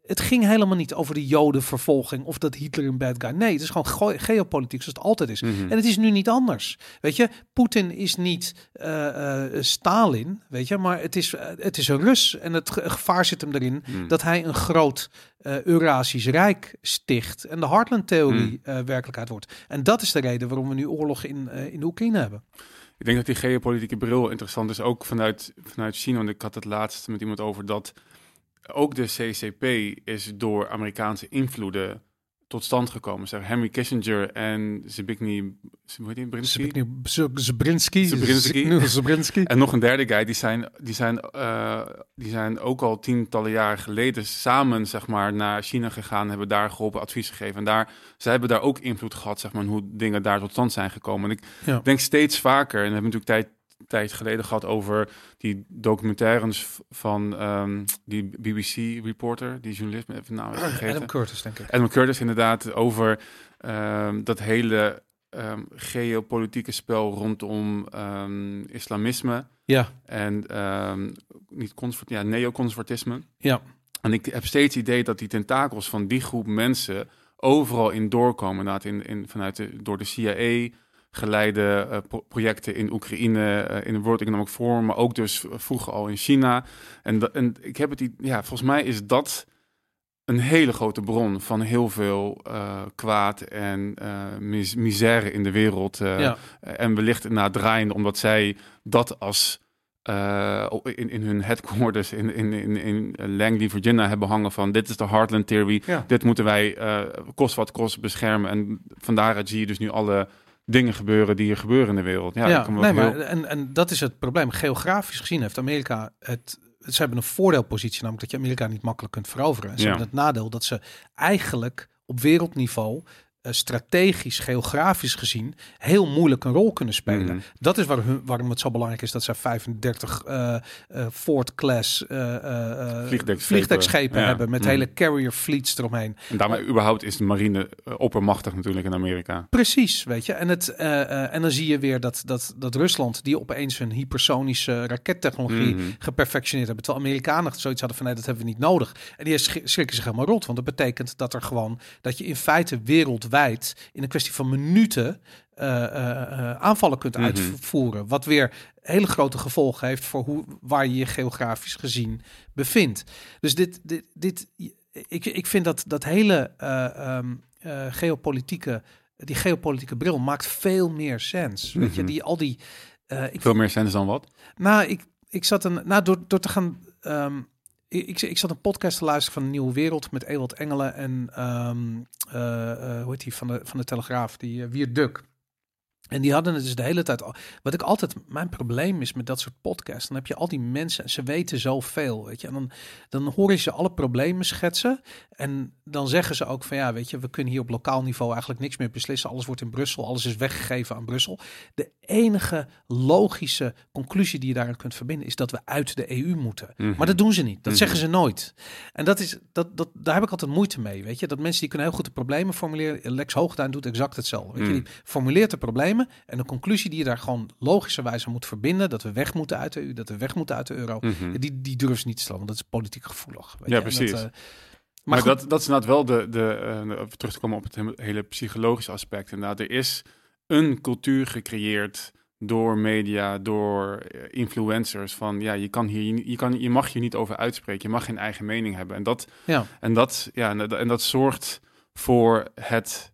het ging helemaal niet over de Jodenvervolging of dat Hitler een bad guy. Nee, het is gewoon ge- geopolitiek zoals het altijd is. Mm-hmm. En het is nu niet anders. Weet je, Poetin is niet uh, uh, Stalin, weet je, maar het is, uh, het is een Rus. En het ge- gevaar zit hem erin Mm. dat hij een groot uh, Eurasisch Rijk sticht en de Heartland-theorie Mm. uh, werkelijkheid wordt. En dat is de reden waarom we nu oorlog in, uh, in de Oekraïne hebben. Ik denk dat die geopolitieke bril interessant is, ook vanuit, vanuit China. Want ik had het laatst met iemand over dat ook de C C P is door Amerikaanse invloeden tot stand gekomen. Zeg, Henry Kissinger en Zbigniew Brzezinski. Zabrinski. Zabrinski. Zabrinski. En nog een derde guy, die zijn, die, zijn, uh, die zijn ook al tientallen jaren geleden samen zeg maar, naar China gegaan, hebben daar geholpen advies gegeven. En daar, zij hebben daar ook invloed gehad, zeg maar, hoe dingen daar tot stand zijn gekomen. En ik ja. denk steeds vaker, en we hebben natuurlijk tijd tijd geleden gehad over die documentaires van um, die B B C-reporter, die journalist, even naam vergeten. Adam Curtis, denk ik. Adam Curtis, inderdaad, over um, dat hele um, geopolitieke spel rondom um, islamisme. Ja. En um, niet convert, ja, neoconservatisme. Ja. En ik heb steeds het idee dat die tentakels van die groep mensen overal in doorkomen, inderdaad, in, in, vanuit de, door de C I A geleide uh, pro- projecten in Oekraïne, uh, in de World Economic Forum, maar ook dus vroeger al in China. En, da- en ik heb het, ja, volgens mij is dat een hele grote bron van heel veel uh, kwaad en uh, mis- misère in de wereld. Uh, ja. En wellicht na draaiende, omdat zij dat als uh, in, in hun headquarters in, in, in, in Langley, Virginia hebben hangen van dit is de Heartland Theory, Ja. dit moeten wij uh, kost wat kost beschermen. En van daaruit zie je dus nu alle dingen gebeuren die er gebeuren in de wereld. Ja, ja nee, heel... maar en, en dat is het probleem. Geografisch gezien heeft Amerika het... Ze hebben een voordeelpositie, namelijk dat je Amerika niet makkelijk kunt veroveren. En ze ja. hebben het nadeel dat ze eigenlijk op wereldniveau uh, strategisch, geografisch gezien heel moeilijk een rol kunnen spelen. Mm-hmm. Dat is waar hun, waarom het zo belangrijk is dat zij vijfendertig uh, uh, Ford-class uh, uh, vliegdekschepen, vliegdekschepen ja. hebben met mm. hele carrier fleets eromheen. En daarmee uh, überhaupt is de marine uh, oppermachtig natuurlijk in Amerika. Precies, weet je. En, het, uh, uh, en dan zie je weer dat, dat, dat Rusland, die opeens hun hypersonische rakettechnologie mm-hmm. geperfectioneerd hebben, terwijl Amerikanen zoiets hadden van nee, dat hebben we niet nodig. En die schrikken zich helemaal rot, want dat betekent dat er gewoon, dat je in feite wereldwijd in een kwestie van minuten uh, uh, uh, aanvallen kunt mm-hmm. uitvoeren. Wat weer hele grote gevolgen heeft voor hoe, waar je je geografisch gezien bevindt. Dus dit, dit, dit ik, ik vind dat dat hele uh, um, uh, geopolitieke, die geopolitieke bril maakt veel meer sens. Mm-hmm. Weet je, die al die uh, ik, veel meer sens dan wat? Nou, ik, ik zat een, nou door, door te gaan. Um, Ik, ik zat een podcast te luisteren van de Nieuwe Wereld met Ewald Engelen en um, uh, uh, hoe heet die van de, van de Telegraaf, die uh, Wiert Duk. En die hadden het dus de hele tijd al. Wat ik altijd, mijn probleem is met dat soort podcasts, dan heb je al die mensen en ze weten zoveel, weet je. En dan, dan hoor je ze alle problemen schetsen en dan zeggen ze ook van ja, weet je, we kunnen hier op lokaal niveau eigenlijk niks meer beslissen. Alles wordt in Brussel, alles is weggegeven aan Brussel. De enige logische conclusie die je daaraan kunt verbinden is dat we uit de E U moeten. Mm-hmm. Maar dat doen ze niet. Dat mm-hmm. zeggen ze nooit. En dat is, dat, dat, daar heb ik altijd moeite mee, weet je. Dat mensen die kunnen heel goed de problemen formuleren. Lex Hoogduin doet exact hetzelfde. Weet mm. je, die formuleert de problemen en de conclusie die je daar gewoon logischerwijze moet verbinden, dat we weg moeten uit de E U, dat we weg moeten uit de euro, mm-hmm. die, die durven ze niet te stellen, want dat is politiek gevoelig. Weet ja, je? precies. Dat, uh, maar maar dat, dat is inderdaad wel de, de uh, terug te komen op het hele psychologische aspect. Inderdaad, er is een cultuur gecreëerd door media, door influencers van ja, je kan hier, je kan, je mag hier niet over uitspreken, je mag geen eigen mening hebben. En dat, ja. en dat, ja, en dat, en dat zorgt voor het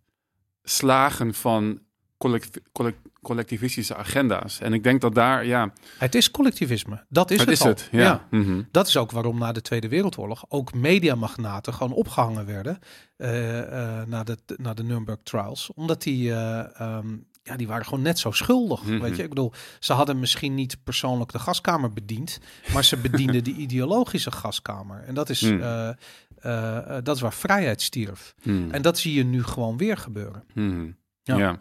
slagen van collect, collect, collectivistische agenda's. En ik denk dat daar, ja... Het is collectivisme. Dat is het. Het, is het, ja. ja. Mm-hmm. Dat is ook waarom na de Tweede Wereldoorlog ook mediamagnaten gewoon opgehangen werden uh, uh, na, de, na de Nuremberg Trials. Omdat die... Uh, um, Ja, die waren gewoon net zo schuldig, mm-hmm. weet je. Ik bedoel, ze hadden misschien niet persoonlijk de gaskamer bediend, maar ze bedienden die ideologische gaskamer. En dat is, mm. uh, uh, uh, dat is waar vrijheid stierf. Mm. En dat zie je nu gewoon weer gebeuren. Mm. Ja. ja.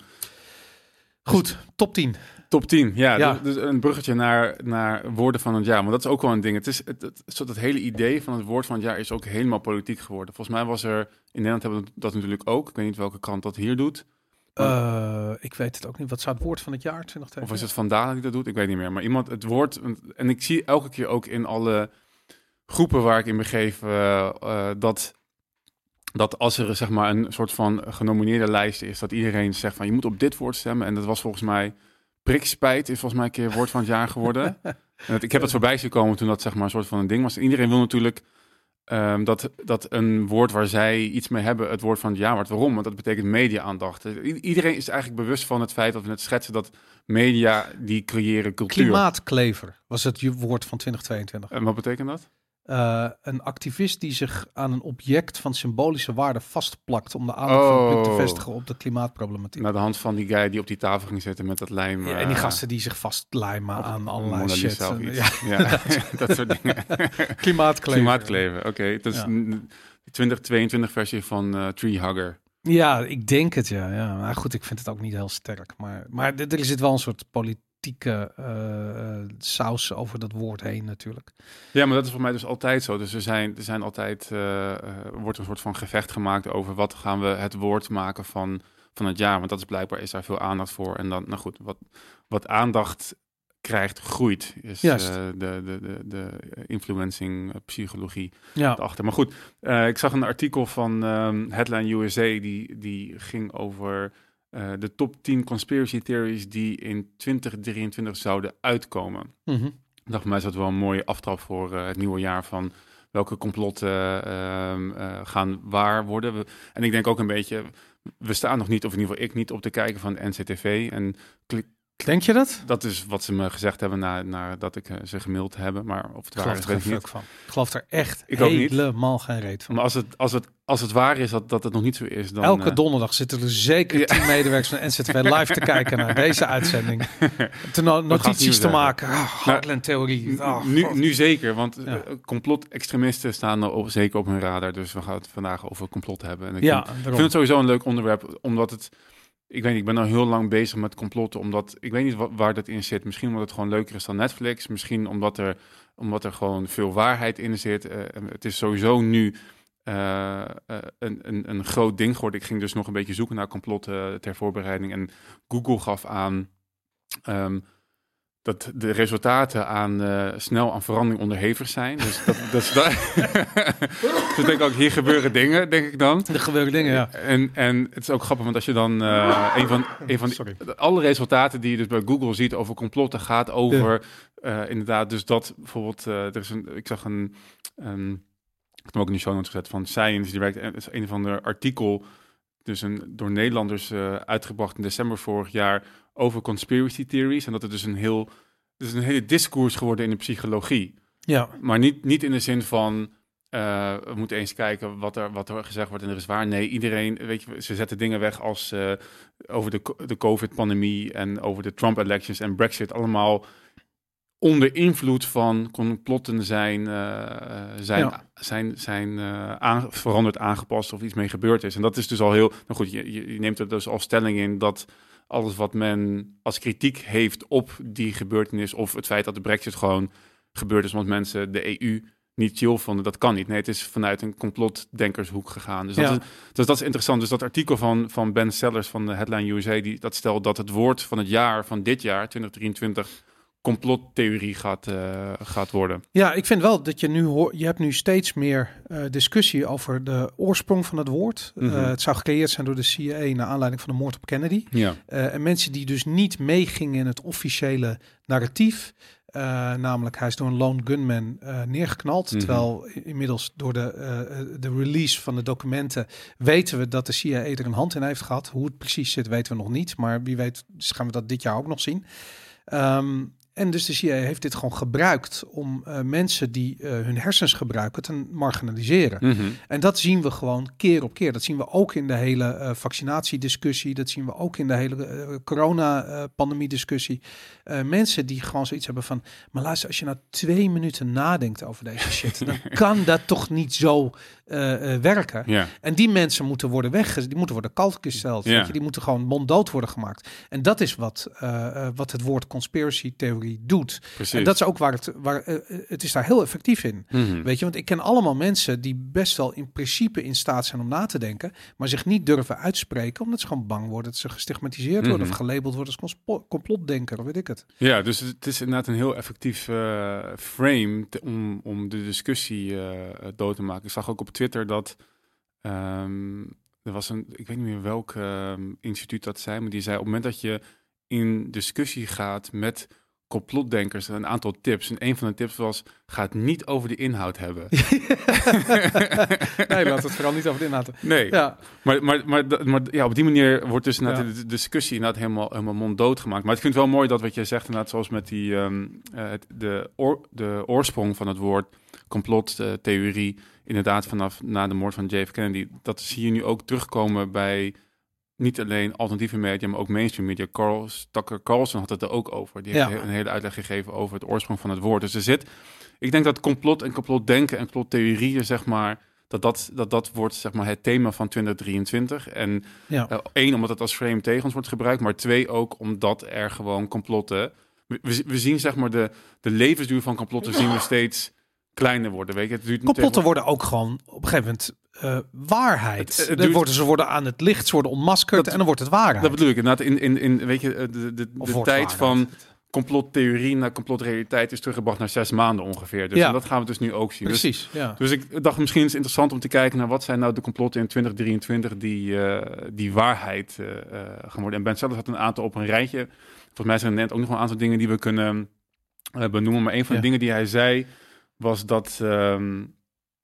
Goed, top tien. Top tien, ja. ja. Dus, dus een bruggetje naar, naar woorden van het jaar. Maar dat is ook wel een ding. Het is het, het, het, het hele idee van het woord van het jaar is ook helemaal politiek geworden. Volgens mij was er, in Nederland hebben we dat natuurlijk ook. Ik weet niet welke krant dat hier doet. Uh, ik weet het ook niet. Wat zou het woord van het jaar twintig twintig? Of is het Van Dalen die dat doet? Ik weet niet meer. Maar iemand, het woord... En ik zie elke keer ook in alle groepen waar ik in begeef... Uh, uh, dat dat als er zeg maar een soort van genomineerde lijst is, dat iedereen zegt van je moet op dit woord stemmen. En dat was volgens mij prikspijt is volgens mij een keer woord van het jaar geworden. En dat, ik heb het voorbij zien komen toen dat zeg maar een soort van een ding was. En iedereen wil natuurlijk um, dat, dat een woord waar zij iets mee hebben het woord van het jaar wordt. Waarom? Want dat betekent media-aandacht. I- iedereen is eigenlijk bewust van het feit dat we net schetsen dat media die creëren cultuur. Klimaatklever was het je woord van twintig tweeëntwintig. En wat betekent dat? Uh, een activist die zich aan een object van symbolische waarde vastplakt om de aandacht van het publiek te Oh. vestigen op de klimaatproblematiek. Naar de hand van die guy die op die tafel ging zitten met dat lijm. Ja, en die gasten die zich vastlijmen Op aan Mona allerlei Lisa shit. of iets. Ja, Ja, dat soort dingen. Klimaatklever. Klimaatkleven, oké. Okay. Dat is Ja. de twintig tweeëntwintig versie van uh, Treehugger. Ja, ik denk het, ja. ja. Maar goed, ik vind het ook niet heel sterk. Maar, maar d- er zit wel een soort politieke uh, saus over dat woord heen natuurlijk. Ja, maar dat is voor mij dus altijd zo. Dus er zijn, er zijn altijd, uh, uh, wordt een soort van gevecht gemaakt over wat gaan we het woord maken van, van het jaar. Want dat is blijkbaar, is daar veel aandacht voor. En dan, nou goed, wat, wat aandacht krijgt, groeit. Is uh, de, de, de, de influencing psychologie ja. erachter. Maar goed, uh, ik zag een artikel van um, Headline U S A, die, die ging over uh, de top tien conspiracy theories die in twintig drieëntwintig zouden uitkomen. Mm-hmm. Ik dacht, voor mij is dat wel een mooie aftrap voor uh, het nieuwe jaar van welke complotten uh, uh, gaan waar worden. We, en ik denk ook een beetje, we staan nog niet, of in ieder geval ik niet, op te kijken van N C T V en klik. Denk je dat? Dat is wat ze me gezegd hebben na, nadat ik uh, ze gemaild hebben, maar of het waar is, weet ik niet. Van. Ik geloof er echt ik helemaal geen reet van. Maar als het, als het, als het waar is dat, dat het nog niet zo is, dan... Elke uh... donderdag zitten er zeker tien ja. medewerkers van N C T V live te kijken naar deze uitzending. Te no- notities te maken. Oh, Heartland-theorie. Oh, nu, nu zeker, want ja. uh, complotextremisten staan er op, zeker op hun radar. Dus we gaan het vandaag over complot hebben. En ik, ja, vind, ik vind het sowieso een leuk onderwerp, omdat het... Ik weet niet, ik ben al heel lang bezig met complotten, omdat ik weet niet wat, waar dat in zit. Misschien omdat het gewoon leuker is dan Netflix. Misschien omdat er, omdat er gewoon veel waarheid in zit. Uh, het is sowieso nu uh, uh, een, een, een groot ding geworden. Ik ging dus nog een beetje zoeken naar complotten ter voorbereiding. En Google gaf aan um, dat de resultaten aan uh, snel aan verandering onderhevig zijn. Dus dat, dat is daar. Dus denk ik ook, hier gebeuren dingen, denk ik dan. Er gebeuren dingen, ja. En, en het is ook grappig, want als je dan uh, een van, een van die, alle resultaten die je dus bij Google ziet over complotten gaat over ja. uh, inderdaad, dus dat bijvoorbeeld, uh, er is een, ik zag een, um, ik heb hem ook in de show notes gezet van Science, die werkt, een van de artikel, dus een door Nederlanders uh, uitgebracht in december vorig jaar over conspiracy theories en dat het dus een heel, het is een hele discours geworden in de psychologie. Ja. Maar niet, niet in de zin van uh, we moeten eens kijken wat er, wat er gezegd wordt en er is waar. Nee, iedereen, weet je, ze zetten dingen weg als uh, over de, de COVID-pandemie en over de Trump-elections en Brexit. Allemaal onder invloed van complotten zijn, uh, zijn, ja. zijn, zijn uh, aan, veranderd, aangepast of iets mee gebeurd is. En dat is dus al heel, nou goed, je, je neemt er dus al stelling in dat alles wat men als kritiek heeft op die gebeurtenis of het feit dat de Brexit gewoon gebeurd is omdat mensen de E U niet chill vonden, dat kan niet. Nee, het is vanuit een complotdenkershoek gegaan. Dus, ja. dat, is, dus dat is interessant. Dus dat artikel van, van Ben Sellers van de Headline U S A, die, dat stelt dat het woord van het jaar, van dit jaar, twintig drieëntwintig, complottheorie gaat, uh, gaat worden. Ja, ik vind wel dat je nu hoort, je hebt nu steeds meer uh, discussie over de oorsprong van het woord. Mm-hmm. Uh, het zou gecreëerd zijn door de C I A naar aanleiding van de moord op Kennedy. Ja. Uh, en mensen die dus niet meegingen in het officiële narratief. Uh, namelijk, hij is door een lone gunman uh, neergeknald. Mm-hmm. Terwijl inmiddels door de, uh, de release van de documenten weten we dat de C I A er een hand in heeft gehad. Hoe het precies zit weten we nog niet. Maar wie weet gaan we dat dit jaar ook nog zien. Um, En dus de C I A heeft dit gewoon gebruikt om uh, mensen die uh, hun hersens gebruiken te marginaliseren. Mm-hmm. En dat zien we gewoon keer op keer. Dat zien we ook in de hele uh, vaccinatiediscussie. Dat zien we ook in de hele uh, corona-pandemie-discussie. Uh, uh, mensen die gewoon zoiets hebben van... Maar luister, als je nou twee minuten nadenkt over deze shit... dan kan dat toch niet zo uh, uh, werken. Yeah. En die mensen moeten worden weggezet. Die moeten worden kalt gesteld. Yeah. Weet je? Die moeten gewoon monddood worden gemaakt. En dat is wat, uh, uh, wat het woord conspiracy-theorie doet. Precies. En dat is ook waar het, waar uh, het is daar heel effectief in. Mm-hmm. Weet je, want ik ken allemaal mensen die best wel in principe in staat zijn om na te denken, maar zich niet durven uitspreken, omdat ze gewoon bang worden dat ze gestigmatiseerd worden mm-hmm. of gelabeld worden als conspo- complotdenker, of weet ik het. Ja, dus het is inderdaad een heel effectief uh, frame te, om, om de discussie uh, dood te maken. Ik zag ook op Twitter dat Um, er was een, ik weet niet meer welk uh, instituut dat zei, maar die zei op het moment dat je in discussie gaat met complotdenkers, een aantal tips. En een van de tips was, ga het niet over de inhoud hebben. Nee, laat het vooral niet over de inhoud. Nee, ja. maar, maar, maar, maar ja, op die manier wordt dus inderdaad ja. de discussie inderdaad helemaal, helemaal monddood gemaakt. Maar ik vind het wel mooi dat wat jij zegt, inderdaad, zoals met die, um, uh, de, oor, de oorsprong van het woord complottheorie, uh, inderdaad vanaf na de moord van J F Kennedy, dat zie je nu ook terugkomen bij niet alleen alternatieve media, maar ook mainstream media. Carl, Tucker Carlson had het er ook over. Die heeft ja. een hele uitleg gegeven over het oorsprong van het woord. Dus er zit, ik denk dat complot en complotdenken en complottheorieën, zeg maar, dat dat, dat, dat wordt, zeg maar, het thema van twintig drieëntwintig. En ja. uh, één, omdat het als frame tegen ons wordt gebruikt, maar twee, ook omdat er gewoon complotten. We, we, we zien, zeg maar, de, de levensduur van complotten zien we steeds kleiner worden. Weet je, het duurt complotten tegen... worden ook gewoon op een gegeven moment uh, waarheid. Het, het duurt... dan worden, ze worden aan het licht, ze worden ontmaskerd dat, en dan wordt het waarheid. Dat bedoel ik. Inderdaad, in, in, in weet je, de, de, de, de tijd van complottheorie naar complotrealiteit is teruggebracht naar zes maanden ongeveer. Dus ja. en dat gaan we dus nu ook zien. Precies, dus, ja. dus ik dacht, misschien is het interessant om te kijken naar wat zijn nou de complotten in twintig drieëntwintig die, uh, die waarheid uh, gaan worden. En Ben zelf had een aantal op een rijtje. Volgens mij zijn er net ook nog een aantal dingen die we kunnen uh, benoemen. Maar een van de ja. dingen die hij zei was dat um,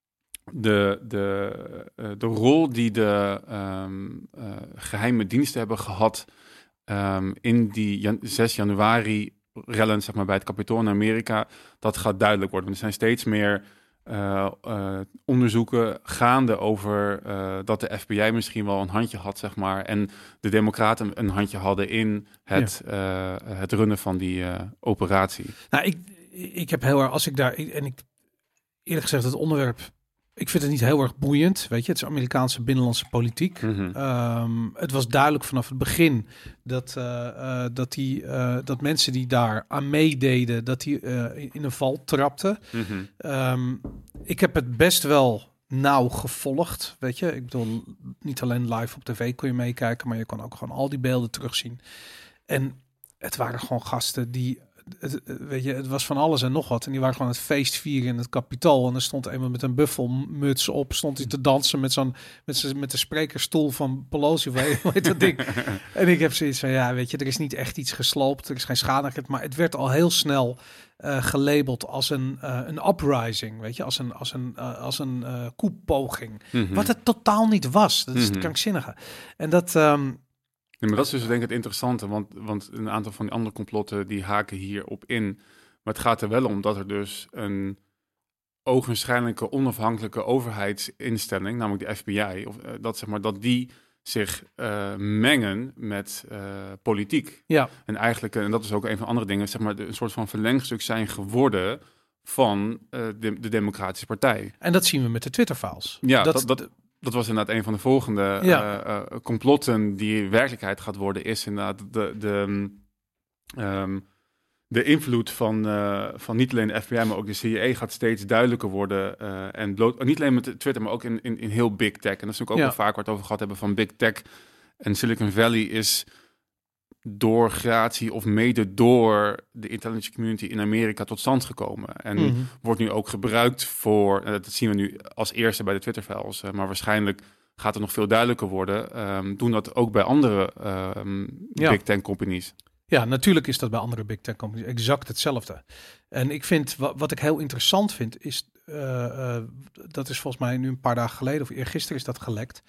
de, de, uh, de rol die de um, uh, geheime diensten hebben gehad um, in die jan- zes januari rellen, zeg maar, bij het Capitool in Amerika, dat gaat duidelijk worden. Want er zijn steeds meer uh, uh, onderzoeken gaande over uh, dat de F B I misschien wel een handje had, zeg maar, en de Democraten een handje hadden in het, ja. uh, het runnen van die uh, operatie. Nou, ik, ik heb heel erg, als ik daar, en ik eerlijk gezegd, het onderwerp, ik vind het niet heel erg boeiend. Weet je, het is Amerikaanse binnenlandse politiek. Mm-hmm. Um, het was duidelijk vanaf het begin dat, uh, uh, dat, die, uh, dat mensen die daar aan meededen, dat die uh, in een val trapten. Mm-hmm. Um, ik heb het best wel nauw gevolgd. Weet je, ik bedoel, niet alleen live op tv kon je meekijken, maar je kon ook gewoon al die beelden terugzien. En het waren gewoon gasten die, Het, weet je, het was van alles en nog wat. En die waren gewoon het feest vieren in het Capitool. En er stond iemand met een buffelmuts op. Stond hij te dansen met zo'n met, z'n, met de sprekersstoel van Pelosi. Hoe heet dat ding? En ik heb zoiets van, ja, weet je, er is niet echt iets gesloopt. Er is geen schade. Maar het werd al heel snel uh, gelabeld als een, uh, een uprising. Weet je, als een, als een, uh, als een uh, koepoging. Mm-hmm. Wat het totaal niet was. Dat is mm-hmm. het krankzinnige. En dat... Um, Ja, maar dat is dus denk ik het interessante, want, want een aantal van die andere complotten die haken hierop in. Maar het gaat er wel om dat er dus een ogenschijnlijke onafhankelijke overheidsinstelling, namelijk de F B I, of uh, dat zeg maar dat die zich uh, mengen met uh, politiek. Ja. En eigenlijk, en dat is ook een van de andere dingen, zeg maar de, een soort van verlengstuk zijn geworden van uh, de, de Democratische Partij. En dat zien we met de Twitter-files. Ja, dat... dat, dat Dat was inderdaad een van de volgende ja. uh, uh, complotten die werkelijkheid gaat worden, is inderdaad de, de, um, de invloed van, uh, van niet alleen de F B I, maar ook de C I A gaat steeds duidelijker worden. Uh, en bloot, niet alleen met Twitter, maar ook in, in, in heel big tech. En dat is natuurlijk ook ja. wel vaak waar we het over gehad hebben van big tech. En Silicon Valley is door gratie of mede door de intelligence community in Amerika tot stand gekomen. En mm-hmm. wordt nu ook gebruikt voor, uh, dat zien we nu als eerste bij de Twitter-files, uh, maar waarschijnlijk gaat het nog veel duidelijker worden. Um, doen dat ook bij andere um, ja. big tech companies. Ja, natuurlijk is dat bij andere big tech companies exact hetzelfde. En ik vind, wat, wat ik heel interessant vind, is, uh, uh, dat is volgens mij nu een paar dagen geleden, of eergisteren is dat gelekt,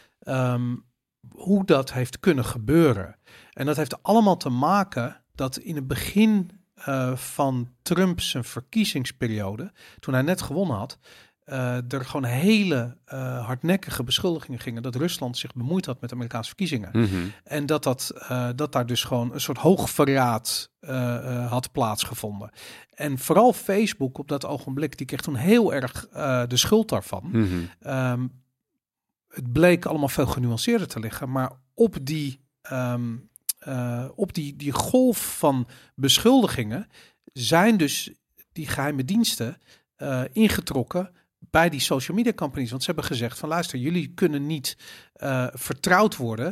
um, hoe dat heeft kunnen gebeuren. En dat heeft allemaal te maken dat in het begin uh, van Trump's verkiezingsperiode, toen hij net gewonnen had, uh, er gewoon hele uh, hardnekkige beschuldigingen gingen dat Rusland zich bemoeid had met de Amerikaanse verkiezingen. Mm-hmm. En dat, dat, uh, dat daar dus gewoon een soort hoogverraad uh, uh, had plaatsgevonden. En vooral Facebook op dat ogenblik, die kreeg toen heel erg uh, de schuld daarvan. Mm-hmm. Um, het bleek allemaal veel genuanceerder te liggen, maar op die, um, uh, op die, die golf van beschuldigingen zijn dus die geheime diensten uh, ingetrokken bij die social media companies. Want ze hebben gezegd van luister, jullie kunnen niet uh, vertrouwd worden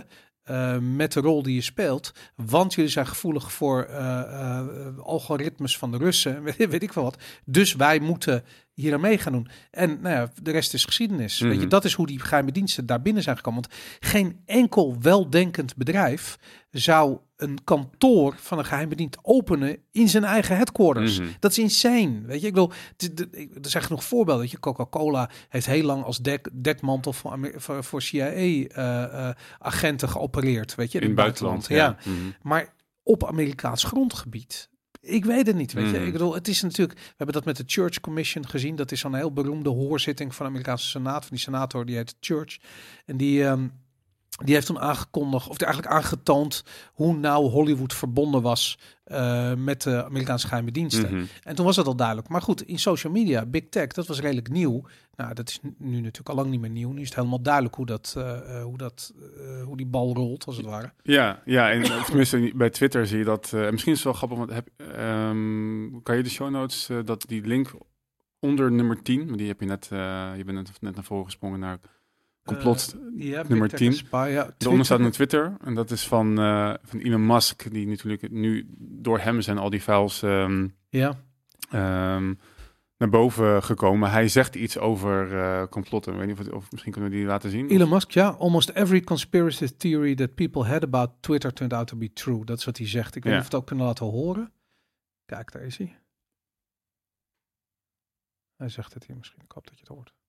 uh, met de rol die je speelt. Want jullie zijn gevoelig voor uh, uh, algoritmes van de Russen. Weet, weet ik wel wat. Dus wij moeten hier aan mee gaan doen. En nou ja, de rest is geschiedenis. Mm-hmm. Weet je, dat is hoe die geheime diensten daar binnen zijn gekomen. Want geen enkel weldenkend bedrijf zou een kantoor van een geheime dienst openen in zijn eigen headquarters. Mm-hmm. Dat is insane. Weet je, ik bedoel, er zijn genoeg voorbeelden. Weet je, Coca-Cola heeft heel lang als dek, dekmantel voor, voor, voor C I A-agenten uh, uh, geopereerd. Weet je, in, in het buitenland. buitenland ja. ja. Mm-hmm. Maar op Amerikaans grondgebied. Ik weet het niet, weet je. Mm. Ik bedoel, het is natuurlijk... We hebben dat met de Church Commission gezien. Dat is zo'n heel beroemde hoorzitting van de Amerikaanse Senaat. Van die senator, die heet Church. En die... Um, Die heeft toen aangekondigd, of eigenlijk aangetoond, hoe nauw Hollywood verbonden was uh, met de Amerikaanse geheime diensten. Mm-hmm. En toen was dat al duidelijk. Maar goed, in social media, big tech, dat was redelijk nieuw. Nou, dat is nu natuurlijk al lang niet meer nieuw. Nu is het helemaal duidelijk hoe dat, uh, hoe dat, uh, hoe die bal rolt, als het ware. Ja, ja. En tenminste bij Twitter zie je dat. Uh, misschien is het wel grappig, want heb, um, kan je de show notes, uh, dat die link onder nummer tien, maar die heb je net, uh, je bent net, net naar voren gesprongen naar. Complot uh, ja, nummer tien. Spy, ja. Daaronder staat een Twitter. En dat is van, uh, van Elon Musk. Die natuurlijk nu door hem zijn al die files um, ja. um, naar boven gekomen. Hij zegt iets over uh, complotten. Ik weet niet of, of misschien kunnen we die laten zien. Elon Musk, ja. Almost every conspiracy theory that people had about Twitter turned out to be true. Dat is wat hij zegt. Ik weet niet ja. of we het ook kunnen laten horen. Kijk, daar is hij. Hij zegt het hier misschien. Ik hoop dat je het hoort.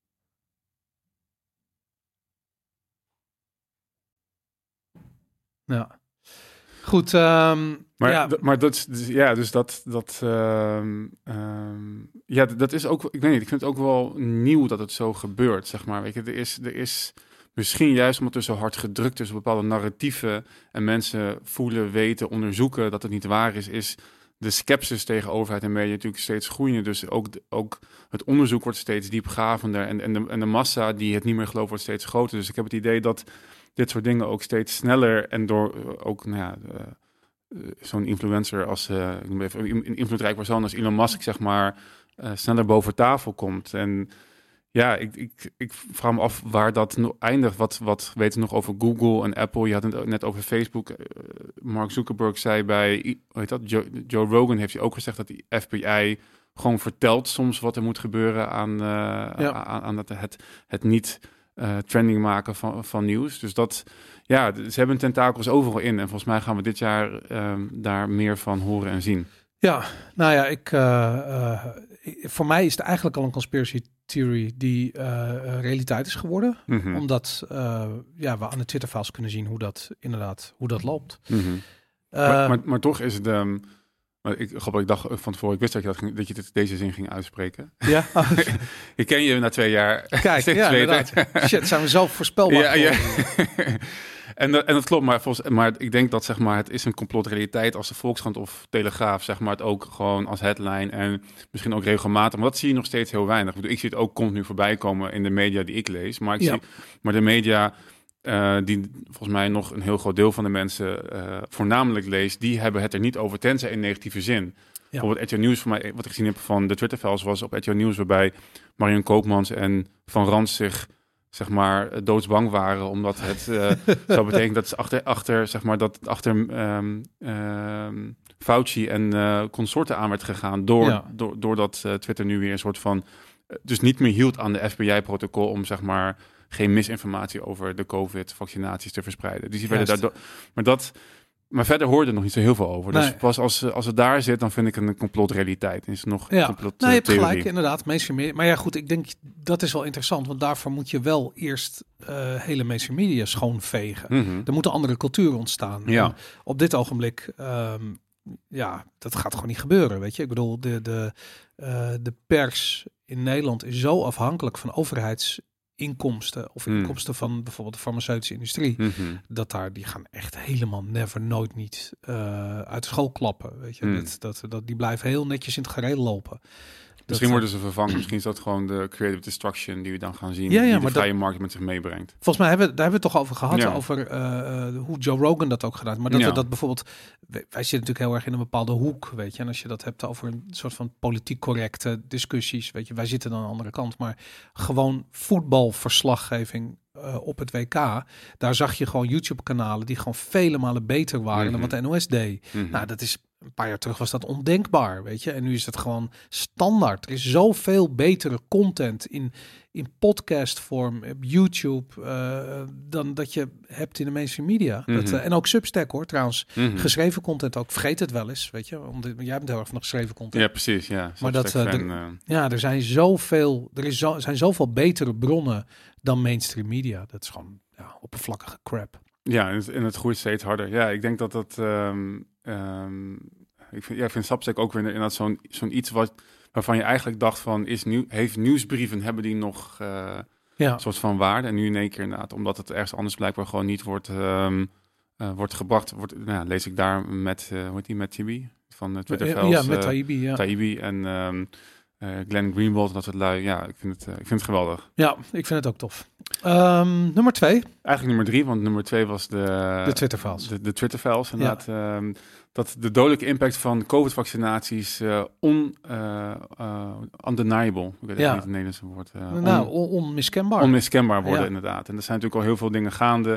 Ja, goed. Um, maar, ja. d- maar dat is, dus, ja, dus dat, dat, um, um, ja, dat is ook, ik weet niet, ik vind het ook wel nieuw dat het zo gebeurt, zeg maar. Weet je, er is, er is misschien juist omdat er zo hard gedrukt is op bepaalde narratieven en mensen voelen, weten, onderzoeken dat het niet waar is, is de scepsis tegen overheid en media natuurlijk steeds groeiende. Dus ook, de, ook het onderzoek wordt steeds diepgravender en, en, de, en de massa die het niet meer gelooft wordt steeds groter. Dus ik heb het idee dat dit soort dingen ook steeds sneller en door uh, ook, nou ja, uh, uh, zo'n influencer als, uh, ik noem even een invloedrijk persoon als Elon Musk, zeg maar, uh, sneller boven tafel komt. En ja, ik, ik, ik vraag me af waar dat no- eindigt. Wat, wat weten we nog over Google en Apple? Je had het net over Facebook. Uh, Mark Zuckerberg zei bij, hoe heet dat? Joe, Joe Rogan heeft hij ook gezegd dat die F B I gewoon vertelt soms wat er moet gebeuren aan, uh, ja. aan, aan het, het, het niet uh, trending maken van, van nieuws. Dus dat, ja, ze hebben tentakels overal in. En volgens mij gaan we dit jaar uh, daar meer van horen en zien. Ja, nou ja, ik, uh, uh, voor mij is het eigenlijk al een conspiracy theory die uh, realiteit is geworden. Mm-hmm. Omdat uh, ja, we aan de Twitter-files kunnen zien hoe dat inderdaad, hoe dat loopt. Mm-hmm. Uh, maar, maar, maar toch is het... Um, maar ik, ik dacht van tevoren, ik wist dat je, dat, ging, dat je dit, deze zin ging uitspreken. Ja. Ik ken je na twee jaar. Kijk, ja, inderdaad. Shit, zijn we zo voorspelbaar. Ja, ja. En, en dat klopt, maar, volgens, maar ik denk dat zeg maar, het is een complotrealiteit als de Volkskrant of Telegraaf zeg maar, het ook gewoon als headline en misschien ook regelmatig. Maar dat zie je nog steeds heel weinig. Ik, bedoel, ik zie het ook continu voorbij komen in de media die ik lees. Maar, ik ja. zie, maar de media uh, die volgens mij nog een heel groot deel van de mensen uh, voornamelijk leest, die hebben het er niet over, tenzij in negatieve zin. Ja. Bijvoorbeeld R T L Nieuws, voor mij, wat ik gezien heb van de Twitter-files, was op R T L Nieuws waarbij Marion Koopmans en Van Rans zich zeg maar doodsbang waren, omdat het uh, zou betekenen dat ze achter, achter zeg maar dat achter um, um, Fauci en uh, consorten aan werd gegaan door, ja. door doordat uh, Twitter nu weer een soort van uh, dus niet meer hield aan de F B I-protocol om zeg maar geen misinformatie over de COVID-vaccinaties te verspreiden. Dus die werden daardoor, maar dat Maar verder hoorde er nog niet zo heel veel over. Nee. Dus pas als, als het daar zit, dan vind ik een complotrealiteit. Is het nog ja. complot nou, je hebt theorie. Gelijk, inderdaad. Mainstream media. Maar ja, goed, ik denk dat is wel interessant. Want daarvoor moet je wel eerst uh, hele mainstream media schoonvegen. Mm-hmm. Er moet een andere cultuur ontstaan. Ja. En op dit ogenblik, um, ja, dat gaat gewoon niet gebeuren. Weet je, ik bedoel, de, de, uh, de pers in Nederland is zo afhankelijk van overheids inkomsten of inkomsten mm. van bijvoorbeeld de farmaceutische industrie, mm-hmm. dat daar die gaan echt helemaal never nooit niet uh, uit de school klappen, weet je, mm. dat, dat, dat die blijven heel netjes in het gereel lopen. Misschien dat, worden ze vervangen, misschien is dat gewoon de creative destruction die we dan gaan zien, ja, ja, die de maar vrije dat, markt met zich meebrengt. Volgens mij hebben daar hebben we het toch over gehad, ja. over uh, hoe Joe Rogan dat ook gedaan, maar dat ja. we dat bijvoorbeeld, wij zitten natuurlijk heel erg in een bepaalde hoek, weet je, en als je dat hebt over een soort van politiek correcte discussies, weet je, wij zitten dan aan de andere kant, maar gewoon voetbalverslaggeving uh, op het W K, daar zag je gewoon YouTube-kanalen die gewoon vele malen beter waren mm-hmm. dan wat de N O S deed. Mm-hmm. Nou, dat is een paar jaar terug was dat ondenkbaar, weet je. En nu is het gewoon standaard. Er is zoveel betere content in, in podcastvorm, op YouTube, uh, dan dat je hebt in de mainstream media. Mm-hmm. Dat, uh, en ook Substack hoor, trouwens. Mm-hmm. Geschreven content ook. Vergeet het wel eens, weet je. Omdat jij bent heel erg van de geschreven content. Ja, precies, ja. Substack maar dat, uh, fan, er, uh... ja, er zijn zoveel, er is zo, zijn zoveel betere bronnen dan mainstream media. Dat is gewoon ja, oppervlakkige crap. Ja, en het, en het groeit steeds harder. Ja, ik denk dat dat... Um, um, ik vind, ja, ik vind Substack ook weer inderdaad zo'n, zo'n iets wat, waarvan je eigenlijk dacht van... Is nieuw, heeft nieuwsbrieven, hebben die nog uh, ja. een soort van waarde? En nu in één keer inderdaad, omdat het ergens anders blijkbaar gewoon niet wordt, um, uh, wordt gebracht... Wordt, nou ja, lees ik daar met, uh, hoe heet die, met Tibi van uh, Twitter Files. Ja, met uh, Taibbi, ja. Taibbi en... Um, Uh, Glenn Greenwald, dat soort lui. Ja, ik vind het, uh, ik vind het geweldig. Ja, ik vind het ook tof. Um, nummer twee. Eigenlijk nummer drie, want nummer twee was de... De Twitter-files. De, de Twitter-files, inderdaad. Ja. Um, dat de dodelijke impact van COVID-vaccinaties uh, on, uh, uh, undeniable. Ik weet ja. niet het Nederlandse woord. Uh, nou, on, onmiskenbaar. Onmiskenbaar worden, ja. inderdaad. En er zijn natuurlijk al heel veel dingen gaande.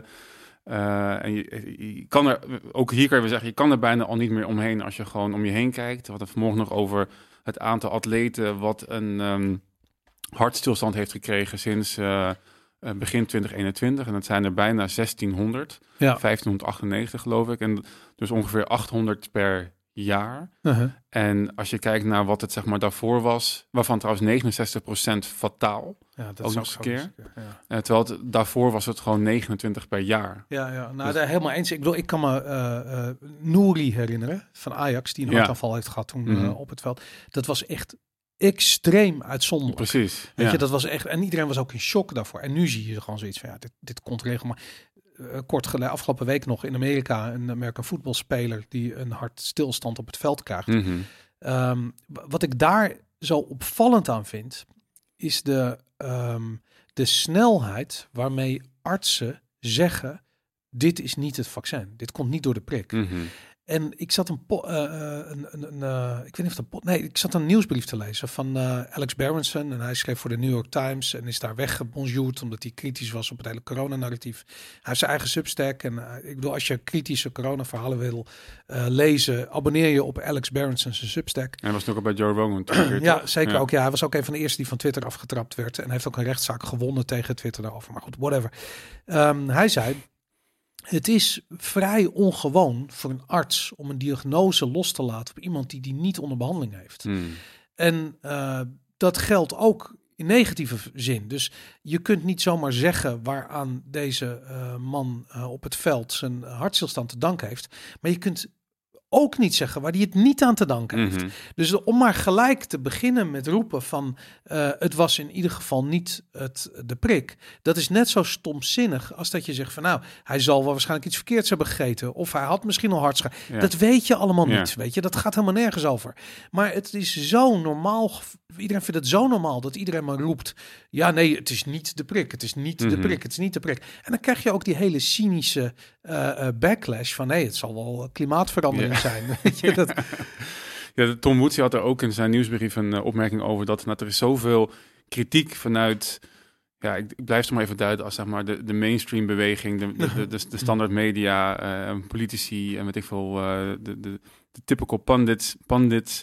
Uh, en je, je kan er, ook hier kan je weer zeggen, je kan er bijna al niet meer omheen als je gewoon om je heen kijkt. We hadden vanmorgen nog over het aantal atleten wat een um, hartstilstand heeft gekregen sinds uh, uh, begin twintig eenentwintig. En dat zijn er bijna zestienhonderd. Ja. vijftienhonderdachtennegentig geloof ik. En dus ongeveer achthonderd per jaar. Uh-huh. En als je kijkt naar wat het zeg maar daarvoor was, waarvan trouwens negenenzestig procent fataal. Ja, dat ook nog eens een keer. keer ja. uh, terwijl het, daarvoor was het gewoon negenentwintig per jaar. Ja, ja. Nou, dus, daar helemaal eens. Ik bedoel, ik kan me uh, uh, Nouri herinneren van Ajax, die een ja. hartaanval heeft gehad toen mm-hmm. uh, op het veld. Dat was echt extreem uitzonderlijk. Precies. Weet ja. je, dat was echt. En iedereen was ook in shock daarvoor. En nu zie je gewoon zoiets van ja, dit, dit komt regelmatig. Uh, kort geleden, afgelopen week nog in Amerika, een American voetbalspeler die een hartstilstand op het veld krijgt. Mm-hmm. Um, wat ik daar zo opvallend aan vind, is de, um, de snelheid waarmee artsen zeggen, dit is niet het vaccin. Dit komt niet door de prik. Mm-hmm. En ik zat een, po- uh, een, een, een uh, ik weet niet of dat po- nee, ik zat een nieuwsbrief te lezen van uh, Alex Berenson en hij schreef voor de New York Times en is daar weggebonjourd omdat hij kritisch was op het hele coronanarratief. Hij heeft zijn eigen Substack en uh, ik bedoel, als je kritische coronaverhalen wil uh, lezen, abonneer je op Alex Berenson's Substack. En hij was ook al bij Joe Rogan. Keer, ja, zeker ja. ook. Ja, hij was ook een van de eerste die van Twitter afgetrapt werd en hij heeft ook een rechtszaak gewonnen tegen Twitter daarover. Maar goed, whatever. Um, hij zei, het is vrij ongewoon voor een arts om een diagnose los te laten op iemand die die niet onder behandeling heeft. Hmm. En uh, dat geldt ook in negatieve zin. Dus je kunt niet zomaar zeggen waaraan deze uh, man uh, op het veld zijn hartstilstand te danken heeft. Maar je kunt ook niet zeggen waar hij het niet aan te danken heeft. Mm-hmm. Dus om maar gelijk te beginnen met roepen van uh, het was in ieder geval niet het, de prik. Dat is net zo stomzinnig als dat je zegt van nou, hij zal wel waarschijnlijk iets verkeerds hebben gegeten. Of hij had misschien al hartschade. Ja. Dat weet je allemaal niet, ja. weet je. Dat gaat helemaal nergens over. Maar het is zo normaal. Iedereen vindt het zo normaal dat iedereen maar roept, ja nee, het is niet de prik. Het is niet mm-hmm. de prik. Het is niet de prik. En dan krijg je ook die hele cynische uh, uh, backlash van nee, het zal wel klimaatverandering ja. zijn. Weet je, dat... Ja, Tom Woods had er ook in zijn nieuwsbrief een uh, opmerking over dat, dat er is zoveel kritiek vanuit, ja, ik, ik blijf het maar even duiden als zeg maar de, de mainstream beweging, de, de, de, de, de standaard media, uh, politici en weet ik veel, uh, de, de, de typical pundits, pundits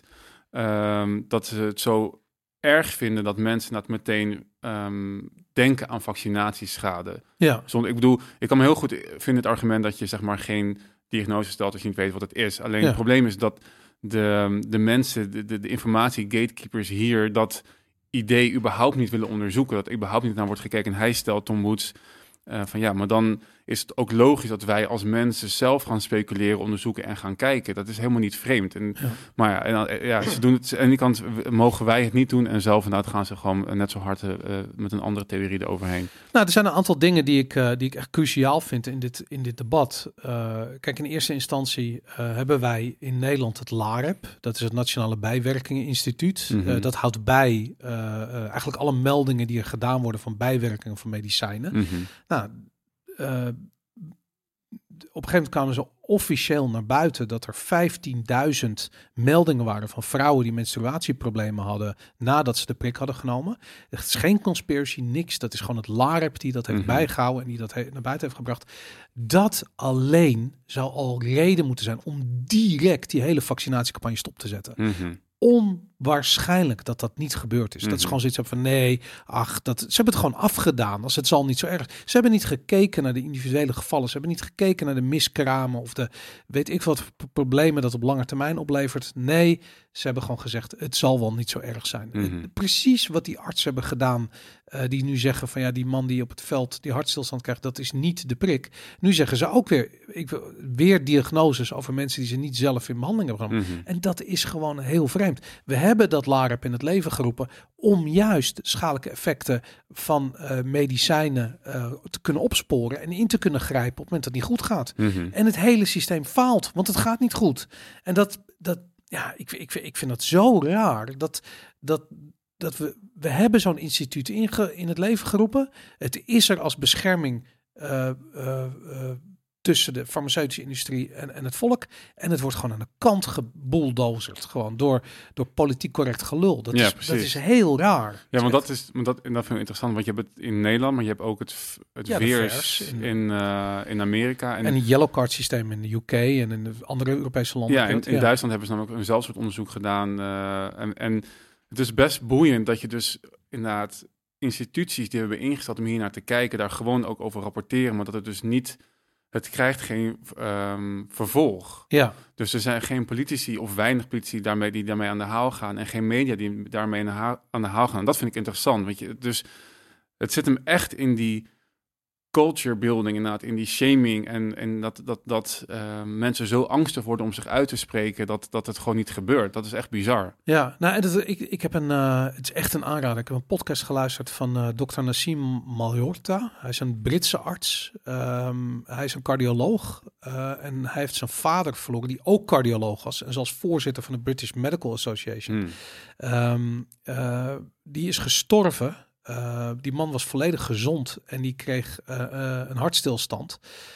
um, dat ze het zo erg vinden dat mensen dat meteen um, denken aan vaccinatieschade. Ja. Zonder, ik bedoel, ik kan me heel goed vinden het argument dat je zeg maar geen diagnose stelt als je niet weet wat het is. Alleen ja. het probleem is dat de, de mensen, de, de, de informatie gatekeepers hier dat idee überhaupt niet willen onderzoeken. Dat überhaupt niet naar wordt gekeken. En hij stelt, Tom Woods, uh, van ja, maar dan is het ook logisch dat wij als mensen zelf gaan speculeren, onderzoeken en gaan kijken. Dat is helemaal niet vreemd. En, ja. Maar ja, en, dan, ja, ze doen het. Aan die kant mogen wij het niet doen en zelf inderdaad gaan ze gewoon net zo hard uh, met een andere theorie eroverheen. Nou, er zijn een aantal dingen die ik, uh, die ik echt cruciaal vind in dit, in dit debat. Uh, kijk, in eerste instantie uh, hebben wij in Nederland het LAREP. Dat is het Nationale Bijwerkingeninstituut. Mm-hmm. Uh, dat houdt bij uh, uh, eigenlijk alle meldingen die er gedaan worden van bijwerkingen van medicijnen. Mm-hmm. Nou, Uh, een gegeven moment kwamen ze officieel naar buiten dat er vijftienduizend meldingen waren van vrouwen die menstruatieproblemen hadden nadat ze de prik hadden genomen. Het is geen conspiracy, niks. Dat is gewoon het LAREP die dat heeft Mm-hmm. bijgehouden en die dat he- naar buiten heeft gebracht. Dat alleen zou al reden moeten zijn om direct die hele vaccinatiecampagne stop te zetten. Mm-hmm. Onwaarschijnlijk dat dat niet gebeurd is. Dat is Mhm. gewoon zoiets van nee, ach, dat, ze hebben het gewoon afgedaan. Als het zal niet zo erg. Ze hebben niet gekeken naar de individuele gevallen. Ze hebben niet gekeken naar de miskramen of de weet ik wat voor problemen dat op lange termijn oplevert. Nee, ze hebben gewoon gezegd het zal wel niet zo erg zijn. Mhm. Het- precies wat die artsen hebben gedaan, uh, die nu zeggen van ja, die man die op het veld die hartstilstand krijgt, dat is niet de prik. Nu zeggen ze ook weer, ik wil weer diagnoses over mensen die ze niet zelf in behandeling hebben genomen. Mm-hmm. En dat is gewoon heel vreemd. We hebben dat LAREP in het leven geroepen om juist schadelijke effecten van uh, medicijnen uh, te kunnen opsporen en in te kunnen grijpen op het moment dat het niet goed gaat. Mm-hmm. En het hele systeem faalt, want het gaat niet goed. En dat, dat ja, ik, ik, ik vind dat zo raar dat, dat, dat we, we hebben zo'n instituut in, ge, in het leven geroepen. Het is er als bescherming uh, uh, uh, tussen de farmaceutische industrie en, en het volk. En het wordt gewoon aan de kant geboeldozerd. Gewoon door, door politiek correct gelul. Dat, Ja, is, precies. dat is heel raar. Ja, want dat is, want dat, en dat vind ik interessant, want je hebt het in Nederland, maar je hebt ook het, het Ja, de VEERS VEERS in- in, uh, in Amerika. En, En een yellow card systeem in de U K en in de andere Europese landen. ja, in, in Duitsland hebben ze namelijk een zelfs soort onderzoek gedaan. Uh, en, en het is best boeiend dat je dus inderdaad instituties die we hebben ingesteld om hier naar te kijken, daar gewoon ook over rapporteren, maar dat het dus niet, het krijgt geen um, vervolg. Ja. Dus er zijn geen politici of weinig politici daarmee, die daarmee aan de haal gaan en geen media die daarmee aan de, haal, aan de haal gaan. En dat vind ik interessant. Weet je? Dus het zit hem echt in die culture building, inderdaad, in die shaming en, en dat, dat, dat uh, mensen zo angstig worden om zich uit te spreken dat, dat het gewoon niet gebeurt. Dat is echt bizar. Ja, nou, dat, ik, ik heb een, uh, het is echt een aanrader. Ik heb een podcast geluisterd van uh, dokter Nassim Malhotra. Hij is een Britse arts. Um, hij is een cardioloog uh, en hij heeft zijn vader verloren, die ook cardioloog was en zelfs voorzitter van de British Medical Association. Hmm. Um, uh, die is gestorven. Uh, die man was volledig gezond en die kreeg uh, uh, een hartstilstand.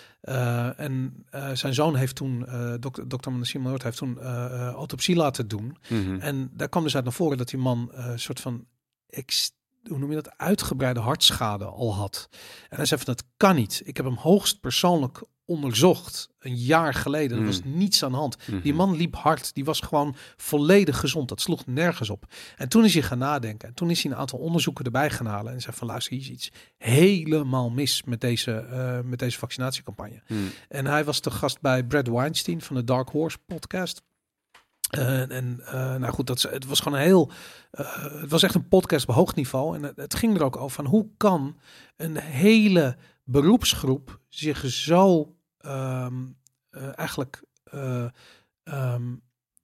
Uh, en uh, zijn zoon heeft toen, uh, dokter dokter Nassim Malhotra heeft toen uh, uh, autopsie laten doen. Mm-hmm. En daar kwam dus uit naar voren dat die man een uh, soort van, ex, hoe noem je dat, uitgebreide hartschade al had. En hij zei van, dat kan niet. Ik heb hem hoogst persoonlijk onderzocht, een jaar geleden. Er was Mm. niets aan de hand. Mm-hmm. Die man liep hard. Die was gewoon volledig gezond. Dat sloeg nergens op. En toen is hij gaan nadenken. En toen is hij een aantal onderzoeken erbij gaan halen. En zei van, luister, hier is iets helemaal mis met deze, uh, met deze vaccinatiecampagne. Mm. En hij was te gast bij Brad Weinstein van de Dark Horse podcast. Uh, en uh, nou goed, dat, het was gewoon een heel, uh, het was echt een podcast op hoog niveau. En het, het ging er ook over van hoe kan een hele beroepsgroep zich zo um, uh, eigenlijk uh, um,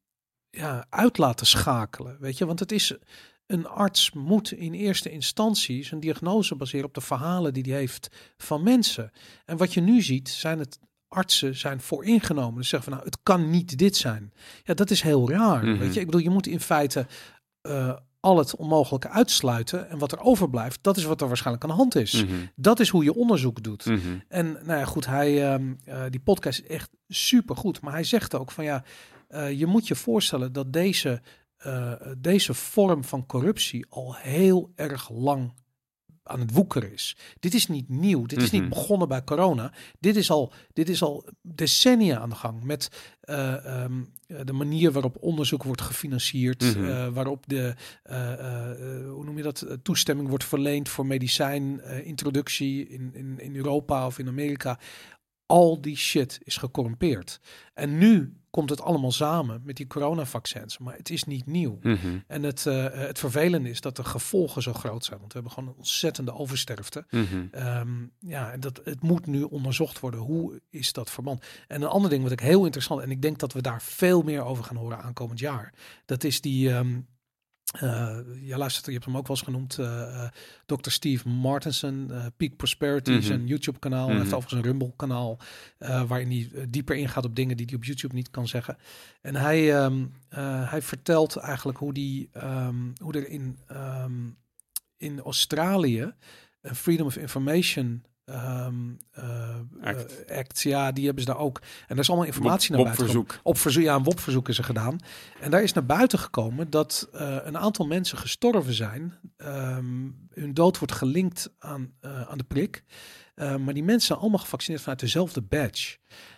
ja, uit laten schakelen, weet je? Want het is, een arts moet in eerste instantie zijn diagnose baseren op de verhalen die hij heeft van mensen. En wat je nu ziet, zijn het artsen zijn vooringenomen. Dus zeggen van, nou, het kan niet dit zijn. Ja, dat is heel raar, Mm-hmm. weet je? Ik bedoel, je moet in feite uh, al het onmogelijke uitsluiten. En wat er overblijft, dat is wat er waarschijnlijk aan de hand is. Mm-hmm. Dat is hoe je onderzoek doet. Mm-hmm. En nou ja, goed, hij, um, uh, die podcast is echt super goed. Maar hij zegt ook van ja, uh, je moet je voorstellen dat deze, uh, deze vorm van corruptie al heel erg lang aan het woekeren is. Dit is niet nieuw. Dit is Mm-hmm. niet begonnen bij corona. Dit is al, dit is al decennia aan de gang met uh, um, de manier waarop onderzoek wordt gefinancierd, Mm-hmm. uh, waarop de uh, uh, hoe noem je dat, toestemming wordt verleend voor medicijnintroductie uh, in, in, in Europa of in Amerika. Al die shit is gecorrumpeerd. En nu komt het allemaal samen met die coronavaccins. Maar het is niet nieuw. Mm-hmm. En het, uh, het vervelende is dat de gevolgen zo groot zijn. Want we hebben gewoon een ontzettende oversterfte. Mm-hmm. Um, ja, en dat, het moet nu onderzocht worden. Hoe is dat verband? En een ander ding wat ik heel interessant... en ik denk dat we daar veel meer over gaan horen aankomend jaar. Dat is die... Um, Uh, ja, luister, je hebt hem ook wel eens genoemd. Uh, uh, dokter Steve Martensen, uh, Peak Prosperity, Mm-hmm. zijn YouTube-kanaal. Mm-hmm. Hij heeft overigens een Rumble-kanaal, uh, waarin hij uh, dieper ingaat op dingen die hij op YouTube niet kan zeggen. En hij, um, uh, hij vertelt eigenlijk hoe, die, um, hoe er in, um, in Australië een Freedom of Information Um, uh, Act. uh, Act, ja, die hebben ze daar ook. En daar is allemaal informatie Wop, naar buiten verzoek. gekomen. Op verzoek, ja, een W O P-verzoek is er gedaan. En daar is naar buiten gekomen dat uh, een aantal mensen gestorven zijn. Um, hun dood wordt gelinkt aan, uh, aan de prik. Uh, maar die mensen zijn allemaal gevaccineerd vanuit dezelfde badge.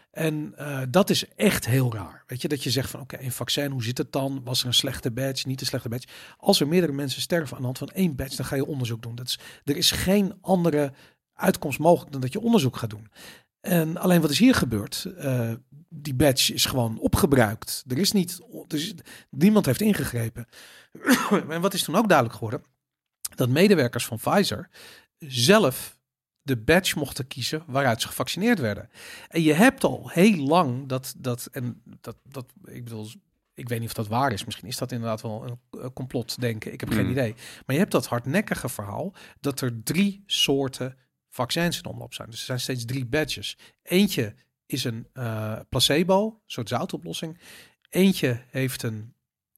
En uh, dat is echt heel raar. Weet je, dat je zegt van oké, okay, een vaccin, hoe zit het dan? Was er een slechte badge, niet een slechte badge? Als er meerdere mensen sterven aan de hand van één badge, dan ga je onderzoek doen. Dat is, er is geen andere uitkomst mogelijk dan dat je onderzoek gaat doen. En alleen wat is hier gebeurd? Uh, die badge is gewoon opgebruikt. Er is niet, er is, niemand heeft ingegrepen. En wat is toen ook duidelijk geworden? Dat medewerkers van Pfizer zelf de badge mochten kiezen waaruit ze gevaccineerd werden. En je hebt al heel lang dat, dat en dat, dat, ik bedoel, ik weet niet of dat waar is. Misschien is dat inderdaad wel een complot denken. Ik heb geen mm. idee. Maar je hebt dat hardnekkige verhaal dat er drie soorten vaccins in omloop zijn. Dus er zijn steeds drie badges. Eentje is een uh, placebo, een soort zoutoplossing. Eentje heeft een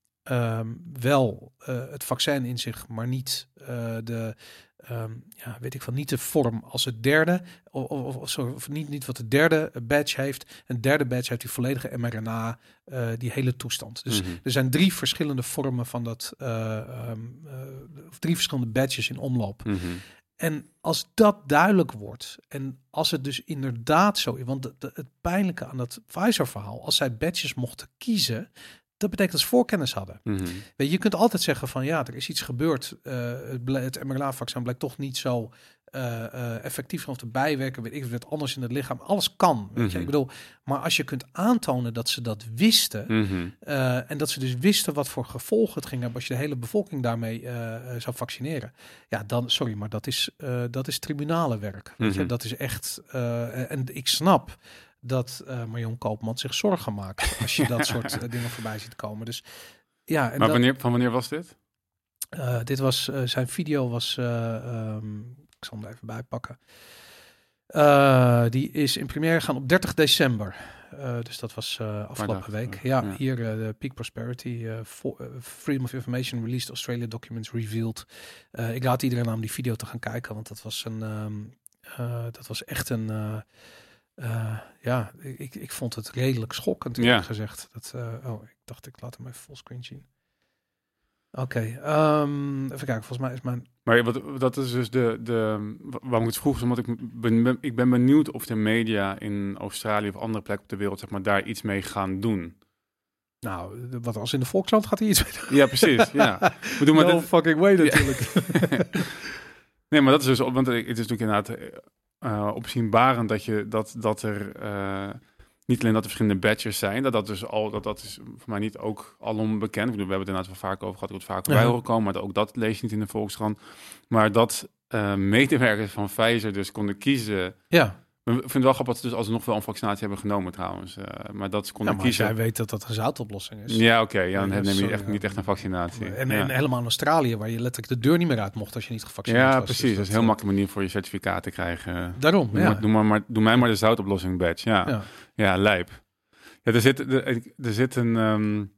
um, wel uh, het vaccin in zich, maar niet uh, de Um, ja, weet ik van niet de vorm als het derde, of, of, of, zo, of niet, niet wat de derde badge heeft. Een derde badge heeft die volledige mRNA, uh, die hele toestand. Dus mm-hmm. er zijn drie verschillende vormen van dat, uh, um, uh, of drie verschillende badges in omloop. Mm-hmm. En als dat duidelijk wordt, en als het dus inderdaad zo is, want de, de, het pijnlijke aan dat Pfizer-verhaal, als zij badges mochten kiezen, dat betekent dat ze voorkennis hadden. Mm-hmm. Weet je, je kunt altijd zeggen van ja, er is iets gebeurd. Uh, het, ble- het mRNA-vaccin blijkt toch niet zo uh, uh, effectief of te bijwerken. Weet ik, het werd anders in het lichaam. Alles kan. Weet Mm-hmm. je, ik bedoel, maar als je kunt aantonen dat ze dat wisten Mm-hmm. uh, en dat ze dus wisten wat voor gevolgen het ging hebben als je de hele bevolking daarmee uh, uh, zou vaccineren. Ja, dan sorry, maar dat is uh, dat is tribunalenwerk. Weet Mm-hmm. je, dat is echt. Uh, en ik snap dat uh, Marion Koopman zich zorgen maakt als je ja. dat soort uh, dingen voorbij ziet komen. Dus ja. En maar dat, wanneer, van wanneer was dit? Uh, dit was uh, zijn video was. Uh, um, ik zal hem er even bijpakken. Uh, die is in première gegaan op dertig december. Uh, dus dat was uh, afgelopen week. Uh, ja, ja, hier uh, de Peak Prosperity, uh, for, uh, Freedom of Information Released Australia Documents Revealed. Uh, ik raad iedereen aan om die video te gaan kijken, want dat was een, um, uh, dat was echt een. Uh, Uh, ja, ik, ik vond het redelijk schokkend, eerlijk ja. gezegd. Dat, uh, oh, ik dacht, ik laat hem even fullscreen zien. Oké, okay, um, even kijken, volgens mij is mijn... Maar wat, dat is dus de, de waarom ik het vroeg, is omdat ik ben, ik ben benieuwd of de media in Australië of andere plekken op de wereld, zeg maar, daar iets mee gaan doen. Nou, wat als in de Volkskrant gaat hij iets mee doen? Ja, precies, ja. We doen no maar dit... fucking way natuurlijk. Ja. Nee, maar dat is dus, want het is natuurlijk inderdaad... Uh, opzienbarend dat je dat dat er uh, niet alleen dat er verschillende badges zijn, dat dat dus al dat dat is voor mij niet ook alom bekend. We hebben het inderdaad wel vaak over gehad, ik het vaak bij horen komen, maar ook dat lees je niet in de Volkskrant. Maar dat uh, medewerkers van Pfizer dus konden kiezen. Ja. Ik vind het wel grappig dat ze dus alsnog wel een vaccinatie hebben genomen trouwens. Uh, maar dat ze konden ja, maar kiezen. Jij weet dat dat een zoutoplossing is. Ja, oké. Okay, ja, dan ja, neem je sorry, echt ja. niet echt een vaccinatie. En, ja. en helemaal in Australië, waar je letterlijk de deur niet meer uit mocht als je niet gevaccineerd ja, was. Precies, Dus dat is een heel uh, makkelijke manier voor je certificaat te krijgen. Daarom, doe ja. Maar, doe, maar, maar, doe mij maar de zoutoplossing badge. Ja, ja. ja lijp. Ja, er zit, er, er zit een... Um,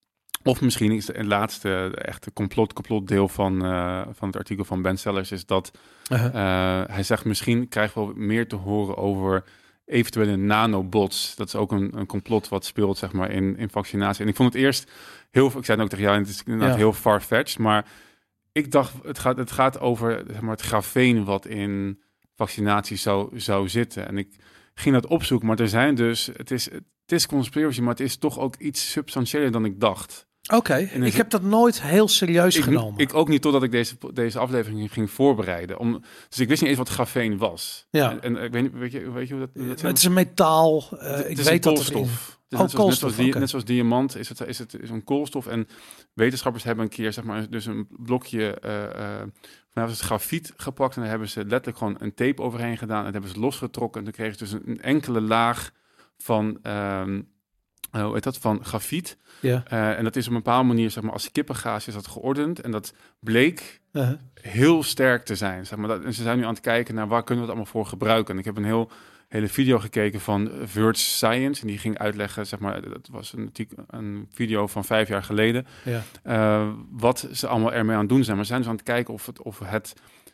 of misschien is het laatste echte complot, complot deel van, uh, van het artikel van Ben Sellers is dat uh-huh. uh, hij zegt misschien krijgen we meer te horen over eventuele nanobots. Dat is ook een, een complot wat speelt, zeg maar, in, in vaccinatie. En ik vond het eerst heel, ik zei het ook tegen jou, het is inderdaad ja. heel far-fetched, maar ik dacht, het gaat, het gaat over, zeg maar, het grafeen wat in vaccinatie zou, zou zitten. En ik ging dat opzoeken, maar er zijn dus, het is, het is conspiracy, maar het is toch ook iets substantiëler dan ik dacht. Oké, okay, ik heb dat nooit heel serieus ik, genomen. Ik ook niet totdat ik deze, deze aflevering ging voorbereiden. Om, dus ik wist niet eens wat grafeen was. Ja. En, en ik weet, weet, je, weet je hoe dat... dat het is een metaal. Uh, het, ik het weet dat het is een koolstof. Het is. Oh, koolstof, net, zoals, okay. net zoals diamant is het, is het is een koolstof. En wetenschappers hebben een keer, zeg maar, dus een blokje... Uh, uh, van het grafiet gepakt en daar hebben ze letterlijk gewoon een tape overheen gedaan. En dat hebben ze losgetrokken. En dan kregen ze dus een, een enkele laag van... Um, Uh, hoe heet dat, van grafiet. Ja. Uh, en dat is op een bepaalde manier, zeg maar, als kippengaas is dat geordend. En dat bleek uh-huh. heel sterk te zijn. Zeg maar. dat, en ze zijn nu aan het kijken naar waar kunnen we het allemaal voor gebruiken. En ik heb een heel, hele video gekeken van Verge Science. En die ging uitleggen, zeg maar, dat was een, een video van vijf jaar geleden. Ja. Uh, wat ze allemaal ermee aan het doen zijn. Maar ze zijn dus aan het kijken of het, of het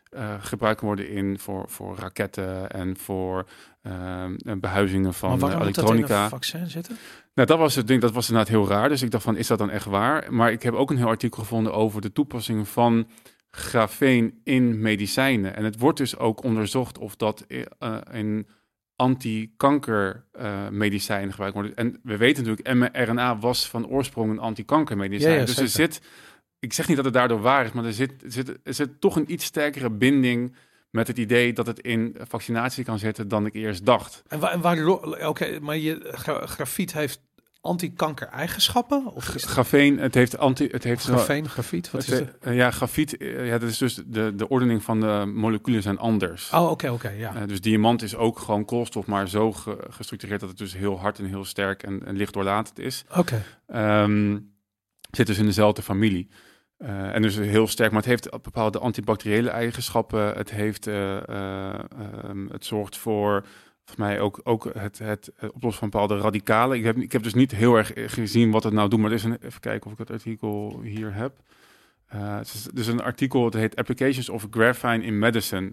uh, gebruikt worden in voor, voor raketten en voor uh, behuizingen van maar waarom elektronica. Moet dat in een vaccin zitten? Nou, dat was het ding. Dat was inderdaad heel raar. Dus ik dacht van, is dat dan echt waar? Maar ik heb ook een heel artikel gevonden over de toepassing van grafeen in medicijnen. En het wordt dus ook onderzocht of dat uh, in anti-kanker uh, medicijnen gebruikt worden. En we weten natuurlijk, mRNA was van oorsprong een anti-kankermedicijn. Ja, ja, dus zeker. er zit, ik zeg niet dat het daardoor waar is, maar er zit, er zit, er zit toch een iets sterkere binding met het idee dat het in vaccinatie kan zitten dan ik eerst dacht. En waar, waar oké, okay, maar je gra, grafiet heeft anti-kanker-eigenschappen? Of is grafeen, het heeft anti... Het heeft grafeen, grafiet, wat het, is het? Ja, grafiet, ja, dat is dus de, de ordening van de moleculen zijn anders. Oh, oké, okay, oké, okay, ja. Uh, dus diamant is ook gewoon koolstof, maar zo ge, gestructureerd dat het dus heel hard en heel sterk en, en licht doorlatend is. Oké. Okay. Um, zit dus in dezelfde familie. Uh, en dus heel sterk, maar het heeft bepaalde antibacteriële eigenschappen. Het heeft, uh, uh, um, het zorgt voor... Volgens mij ook, ook het, het oplossen van bepaalde radicalen. Ik heb, ik heb dus niet heel erg gezien wat het nou doet, maar er is een, even kijken of ik het artikel hier heb. Uh, het is dus een artikel, het heet Applications of Graphene in Medicine.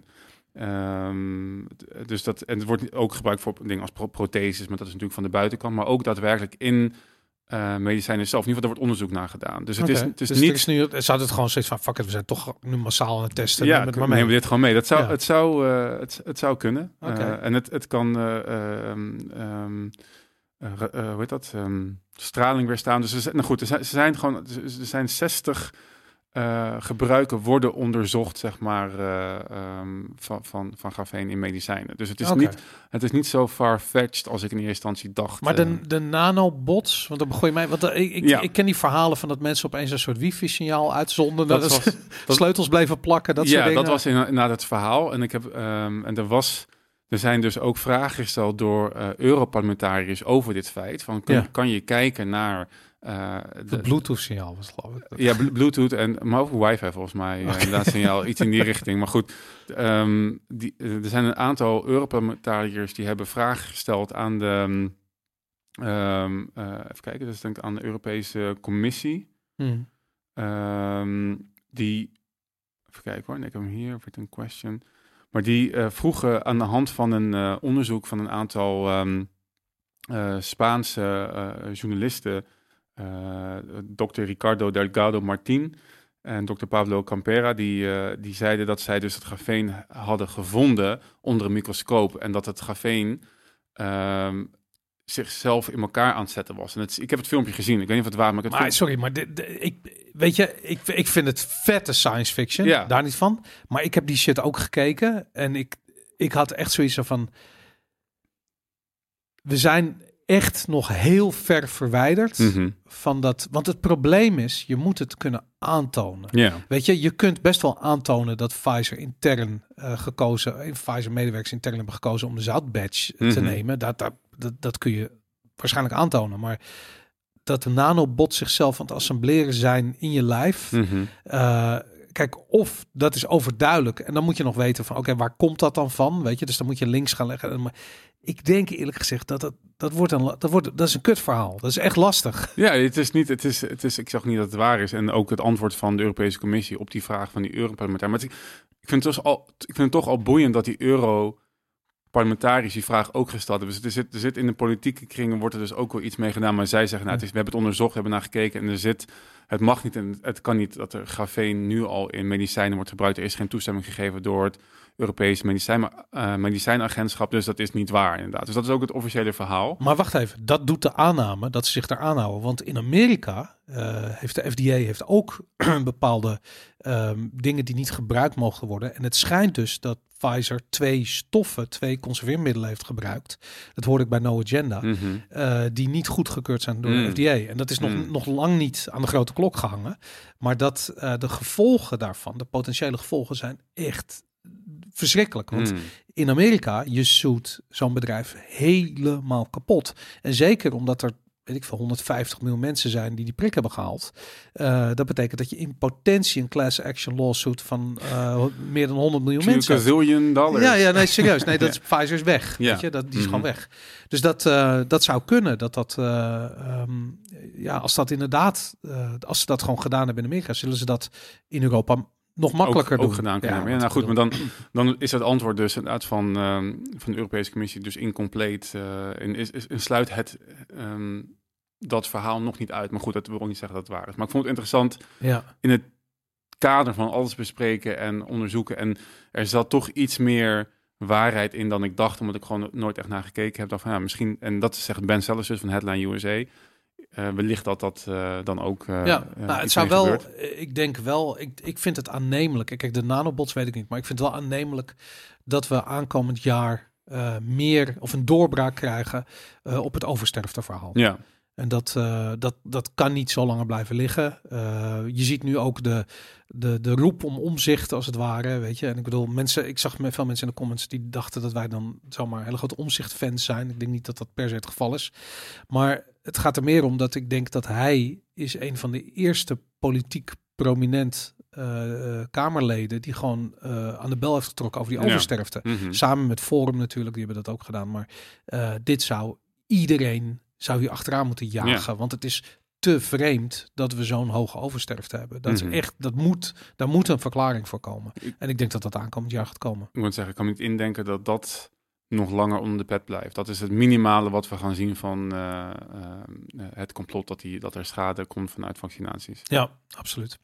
Um, dus dat, en het wordt ook gebruikt voor dingen als pro- protheses, maar dat is natuurlijk van de buitenkant, maar ook daadwerkelijk in uh, medicijnen zelf. In ieder geval, er wordt onderzoek naar gedaan. Dus het okay. is, het is dus niet... Het is nu, het zou het gewoon steeds van, fuck it, we zijn toch nu massaal aan het testen. Ja, met nemen we dit gewoon mee. Dat zou, ja. het, zou, uh, het, het zou kunnen. Okay. Uh, en het, het kan, uh, um, um, uh, uh, hoe heet dat, um, straling weerstaan. Dus er, nou goed, er zijn, ze zijn gewoon, er zijn zestig uh, gebruiken worden onderzocht, zeg maar, uh, um, van, van, van grafeen in medicijnen. Dus het is, okay. niet, het is niet zo far-fetched als ik in eerste instantie dacht. Maar de, de nanobots, want dan begon je mij, want ik, ik, ja. ik ken die verhalen van dat mensen opeens een soort wifi-signaal uitzonden, dat, dat was, dat, sleutels bleven plakken, dat ja, soort dingen. Ja, dat was inderdaad het verhaal. En ik heb, um, en er was, er zijn dus ook vragen gesteld door uh, Europarlementariërs over dit feit. Van, kan, ja. kan je kijken naar Uh, de Bluetooth-signaal was geloof ik. Ja, Bluetooth en maar ook wifi volgens mij. Okay. Uh, inderdaad, signaal iets in die richting. Maar goed, um, die, uh, er zijn een aantal Europarlementariërs die hebben vragen gesteld aan de, um, um, uh, even kijken, dat is denk ik aan de Europese Commissie. Hmm. Um, die, even kijken hoor, ik heb hem hier, written question. Maar die uh, vroegen aan de hand van een uh, onderzoek van een aantal um, uh, Spaanse uh, journalisten. Uh, dokter Ricardo Delgado Martin en dokter Pablo Campera, die, uh, die zeiden dat zij dus het grafeen hadden gevonden onder een microscoop en dat het grafeen uh, zichzelf in elkaar aan het zetten was. En het, ik heb het filmpje gezien, ik weet niet of het waar, maar ik het maar sorry, maar de, de, ik, weet je, ik, ik vind het vette science fiction, ja. daar niet van, maar ik heb die shit ook gekeken en ik, ik had echt zoiets van, we zijn echt nog heel ver verwijderd mm-hmm. van dat. Want het probleem is, je moet het kunnen aantonen. Yeah. Weet je, je kunt best wel aantonen dat Pfizer intern uh, gekozen, Pfizer medewerkers intern hebben gekozen om de zoutbadge mm-hmm. te nemen. Dat, dat, dat, dat kun je waarschijnlijk aantonen. Maar dat de nanobots zichzelf aan het assembleren zijn in je lijf. Mm-hmm. Uh, Kijk, of dat is overduidelijk. En dan moet je nog weten van, oké, okay, waar komt dat dan van? Weet je, dus dan moet je links gaan leggen. Maar ik denk eerlijk gezegd dat dat, dat wordt een, dat wordt, dat is een kutverhaal. Dat is echt lastig. Ja, het is niet, het is, het is, ik zag niet dat het waar is. En ook het antwoord van de Europese Commissie op die vraag van die Europarlementariër. Maar het, ik vind het dus al, ik vind het toch al boeiend dat die Europarlementariërs die vraag ook gesteld hebben. Dus er zit, er zit in de politieke kringen wordt er dus ook wel iets mee gedaan. Maar zij zeggen, nou, het is, we hebben het onderzocht, we hebben naar gekeken en er zit. Het mag niet en het kan niet dat er grafeen nu al in medicijnen wordt gebruikt. Er is geen toestemming gegeven door het Europese medicijn, uh, medicijnagentschap. Dus dat is niet waar inderdaad. Dus dat is ook het officiële verhaal. Maar wacht even, dat doet de aanname dat ze zich daar aanhouden. Want in Amerika uh, heeft de F D A heeft ook bepaalde um, dingen die niet gebruikt mogen worden. En het schijnt dus dat Pfizer twee stoffen, twee conserveermiddelen heeft gebruikt. Dat hoorde ik bij No Agenda. Mm-hmm. Uh, die niet goedgekeurd zijn door mm. de F D A. En dat is nog, mm. nog lang niet aan de grote klok gehangen. Maar dat uh, de gevolgen daarvan, de potentiële gevolgen, zijn echt verschrikkelijk. Want mm. in Amerika, je zoet zo'n bedrijf helemaal kapot. En zeker omdat er, weet ik veel, honderdvijftig miljoen mensen zijn die die prik hebben gehaald. Uh, dat betekent dat je in potentie een class action lawsuit van uh, meer dan honderd miljoen mensen hebt. Een dollars. Ja, ja, nee, serieus. Nee, dat is ja. Pfizer is weg. Ja. Weet je, dat, die is mm-hmm. gewoon weg. Dus dat, uh, dat zou kunnen. Dat dat, uh, um, ja, als dat inderdaad, uh, als ze dat gewoon gedaan hebben in Amerika, zullen ze dat in Europa nog makkelijker ook, doen. ook gedaan kunnen Ja, hebben. Ja, nou wat goed, maar dan, dan is het antwoord dus inderdaad van, uh, van de Europese Commissie dus incompleet. Uh, en is, is, en sluit het um, dat verhaal nog niet uit. Maar goed, dat wil niet zeggen dat het waar is. Maar ik vond het interessant ja. in het kader van alles bespreken en onderzoeken. En er zat toch iets meer waarheid in dan ik dacht, omdat ik gewoon nooit echt naar gekeken heb. Dacht van, ja, misschien, en dat zegt Ben Sellers dus van Headline U S A. Uh, wellicht dat dat uh, dan ook uh, ja, uh, nou, het zou wel, gebeurt. ik denk wel, ik, ik vind het aannemelijk. Kijk, de nanobots weet ik niet, maar ik vind het wel aannemelijk dat we aankomend jaar uh, meer of een doorbraak krijgen uh, op het oversterfteverhaal. Ja. En dat, uh, dat, dat kan niet zo langer blijven liggen. Uh, je ziet nu ook de, de, de roep om omzicht, als het ware. Weet je? En ik bedoel, mensen, ik zag met veel mensen in de comments die dachten dat wij dan zomaar hele grote omzicht-fans zijn. Ik denk niet dat dat per se het geval is. Maar het gaat er meer om dat ik denk dat hij is een van de eerste politiek prominent uh, Kamerleden die gewoon uh, aan de bel heeft getrokken over die Ja. oversterfte. Mm-hmm. Samen met Forum natuurlijk, die hebben dat ook gedaan. Maar uh, dit zou iedereen zou hier achteraan moeten jagen. Ja. Want het is te vreemd dat we zo'n hoge oversterfte hebben. Dat Mm-hmm. is echt, dat moet, daar moet een verklaring voor komen. En ik denk dat dat aankomend jaar gaat komen. Ik moet zeggen, ik kan me niet indenken dat dat nog langer onder de pet blijft. Dat is het minimale wat we gaan zien van uh, uh, het complot dat, die, dat er schade komt vanuit vaccinaties. Ja, absoluut.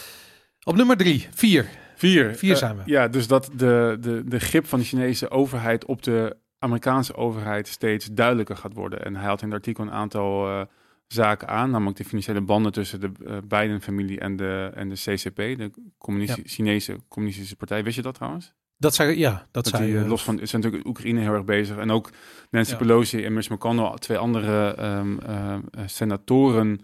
Op nummer drie, vier. Vier. Vier uh, zijn we. Ja, dus dat de, de, de grip van de Chinese overheid op de Amerikaanse overheid steeds duidelijker gaat worden. En hij had in het artikel een aantal uh, zaken aan, namelijk de financiële banden tussen de uh, Biden-familie en de, en de C C P, de communisti- ja. Chinese Communistische Partij. Wist je dat trouwens? Dat zei, ja, dat, dat zei die, uh, los van, is natuurlijk Oekraïne heel erg bezig. En ook Nancy ja. Pelosi en Mitch McConnell, twee andere um, uh, senatoren,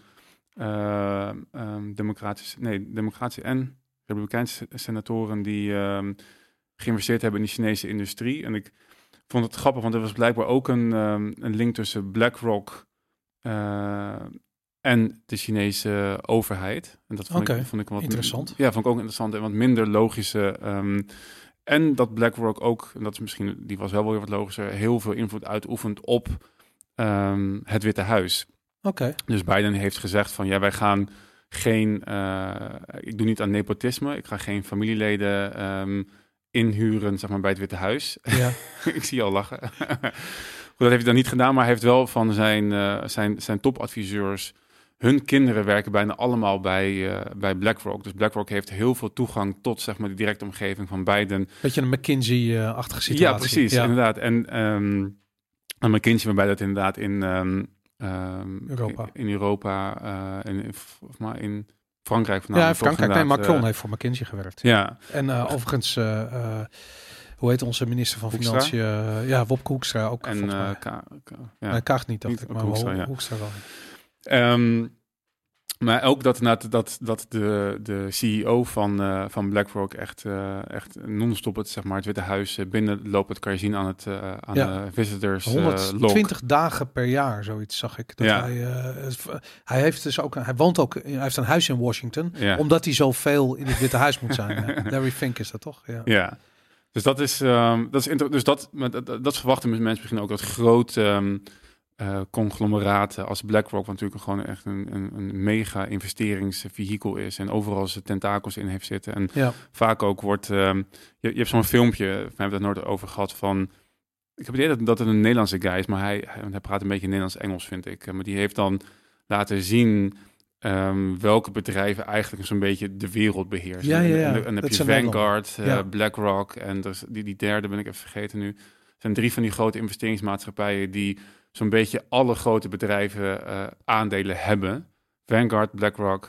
uh, um, democratische, nee, democratische en republikeinse senatoren die um, geïnvesteerd hebben in de Chinese industrie. En ik vond het grappig, want er was blijkbaar ook een, um, een link tussen BlackRock uh, en de Chinese overheid. En dat vond, okay. ik, vond ik wat interessant. Ja, vond ik ook interessant en wat minder logische. Um, en dat BlackRock ook, en dat is misschien, die was wel weer wat logischer, heel veel invloed uitoefent op um, het Witte Huis. Oké. Okay. Dus Biden heeft gezegd van ja, wij gaan geen, uh, ik doe niet aan nepotisme, ik ga geen familieleden um, inhuren, zeg maar, bij het Witte Huis. Ja. Ik zie je al lachen. Goed, dat heeft hij dan niet gedaan, maar hij heeft wel van zijn, uh, zijn, zijn topadviseurs, hun kinderen werken bijna allemaal bij, uh, bij BlackRock. Dus BlackRock heeft heel veel toegang tot, zeg maar, de directe omgeving van Biden. Beetje een McKinsey-achtige situatie. Ja, precies, ja. inderdaad. En um, een McKinsey waarbij dat inderdaad in um, um, Europa, in, in Europa, uh, in, of maar in Frankrijk vanavond. Ja, in Frankrijk. Nee, Macron uh, heeft voor McKinsey gewerkt. Ja. En uh, overigens, uh, uh, hoe heet onze minister van Hoekstra? Financiën? Uh, ja, Wopke Hoekstra ook. En uh, Ka- Ka- ja. Nee, Kaag niet, dacht niet, ik, maar Hoekstra, Ho- ja. Hoekstra wel. Um, maar ook dat, dat, dat, dat de, de C E O van, uh, van BlackRock echt, uh, echt non-stop het, zeg maar, het Witte Huis binnenloopt. Dat kan je zien aan het uh, aan ja. de visitors uh, honderdtwintig dagen per jaar, zoiets zag ik. Dat ja. hij, uh, hij heeft dus ook, hij woont ook, hij heeft een huis in Washington, ja. omdat hij zoveel in het Witte Huis moet zijn. Ja. Larry Fink is dat toch? Ja. ja. Dus dat is, um, dat is inter- dus dat, dat, dat, dat verwachten mensen misschien ook, dat groot um, uh, conglomeraten als BlackRock, wat natuurlijk gewoon echt een, een, een mega investeringsvehikel is en overal zijn tentakels in heeft zitten. En ja. vaak ook wordt, um, je, je hebt zo'n filmpje, we hebben het nooit over gehad, van, ik heb het idee dat, dat het een Nederlandse guy is, maar hij, hij, hij praat een beetje Nederlands-Engels, vind ik. Maar die heeft dan laten zien Um, welke bedrijven eigenlijk zo'n beetje de wereld beheersen. Ja, ja, ja. En, en, en dan heb je Vanguard, uh, ja. BlackRock en dus die, die derde ben ik even vergeten nu. Er zijn drie van die grote investeringsmaatschappijen die zo'n beetje alle grote bedrijven uh, aandelen hebben. Vanguard, BlackRock.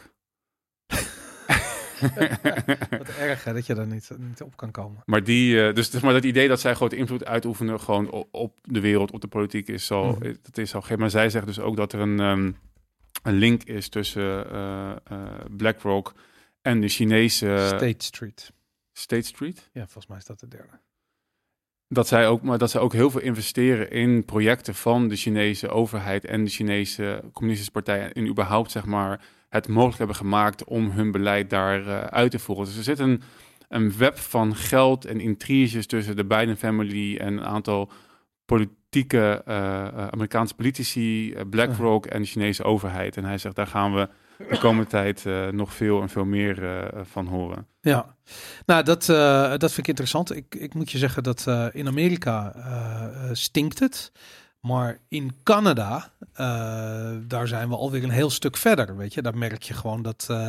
Wat erg hè, dat je daar niet, niet op kan komen. Maar, die, uh, dus, dus maar dat idee dat zij grote invloed uitoefenen gewoon op, op de wereld, op de politiek, is al, mm. dat is al gegeven. Maar zij zegt dus ook dat er een... Um, een link is tussen uh, uh, BlackRock en de Chinese... State Street. State Street? Ja, volgens mij is dat de derde. Dat zij ook, maar dat zij ook heel veel investeren in projecten van de Chinese overheid en de Chinese Communistische Partij en überhaupt, zeg maar, het mogelijk hebben gemaakt om hun beleid daar uh, uit te voeren. Dus er zit een, een web van geld en intriges tussen de Biden family en een aantal politieke uh, uh, Amerikaanse politici, uh, BlackRock uh. en de Chinese overheid. En hij zegt, daar gaan we de komende tijd uh, nog veel en veel meer uh, van horen. Ja, nou dat, uh, dat vind ik interessant. Ik, ik moet je zeggen dat uh, in Amerika uh, stinkt het. Maar in Canada, uh, daar zijn we alweer een heel stuk verder, weet je. Daar merk je gewoon dat, uh,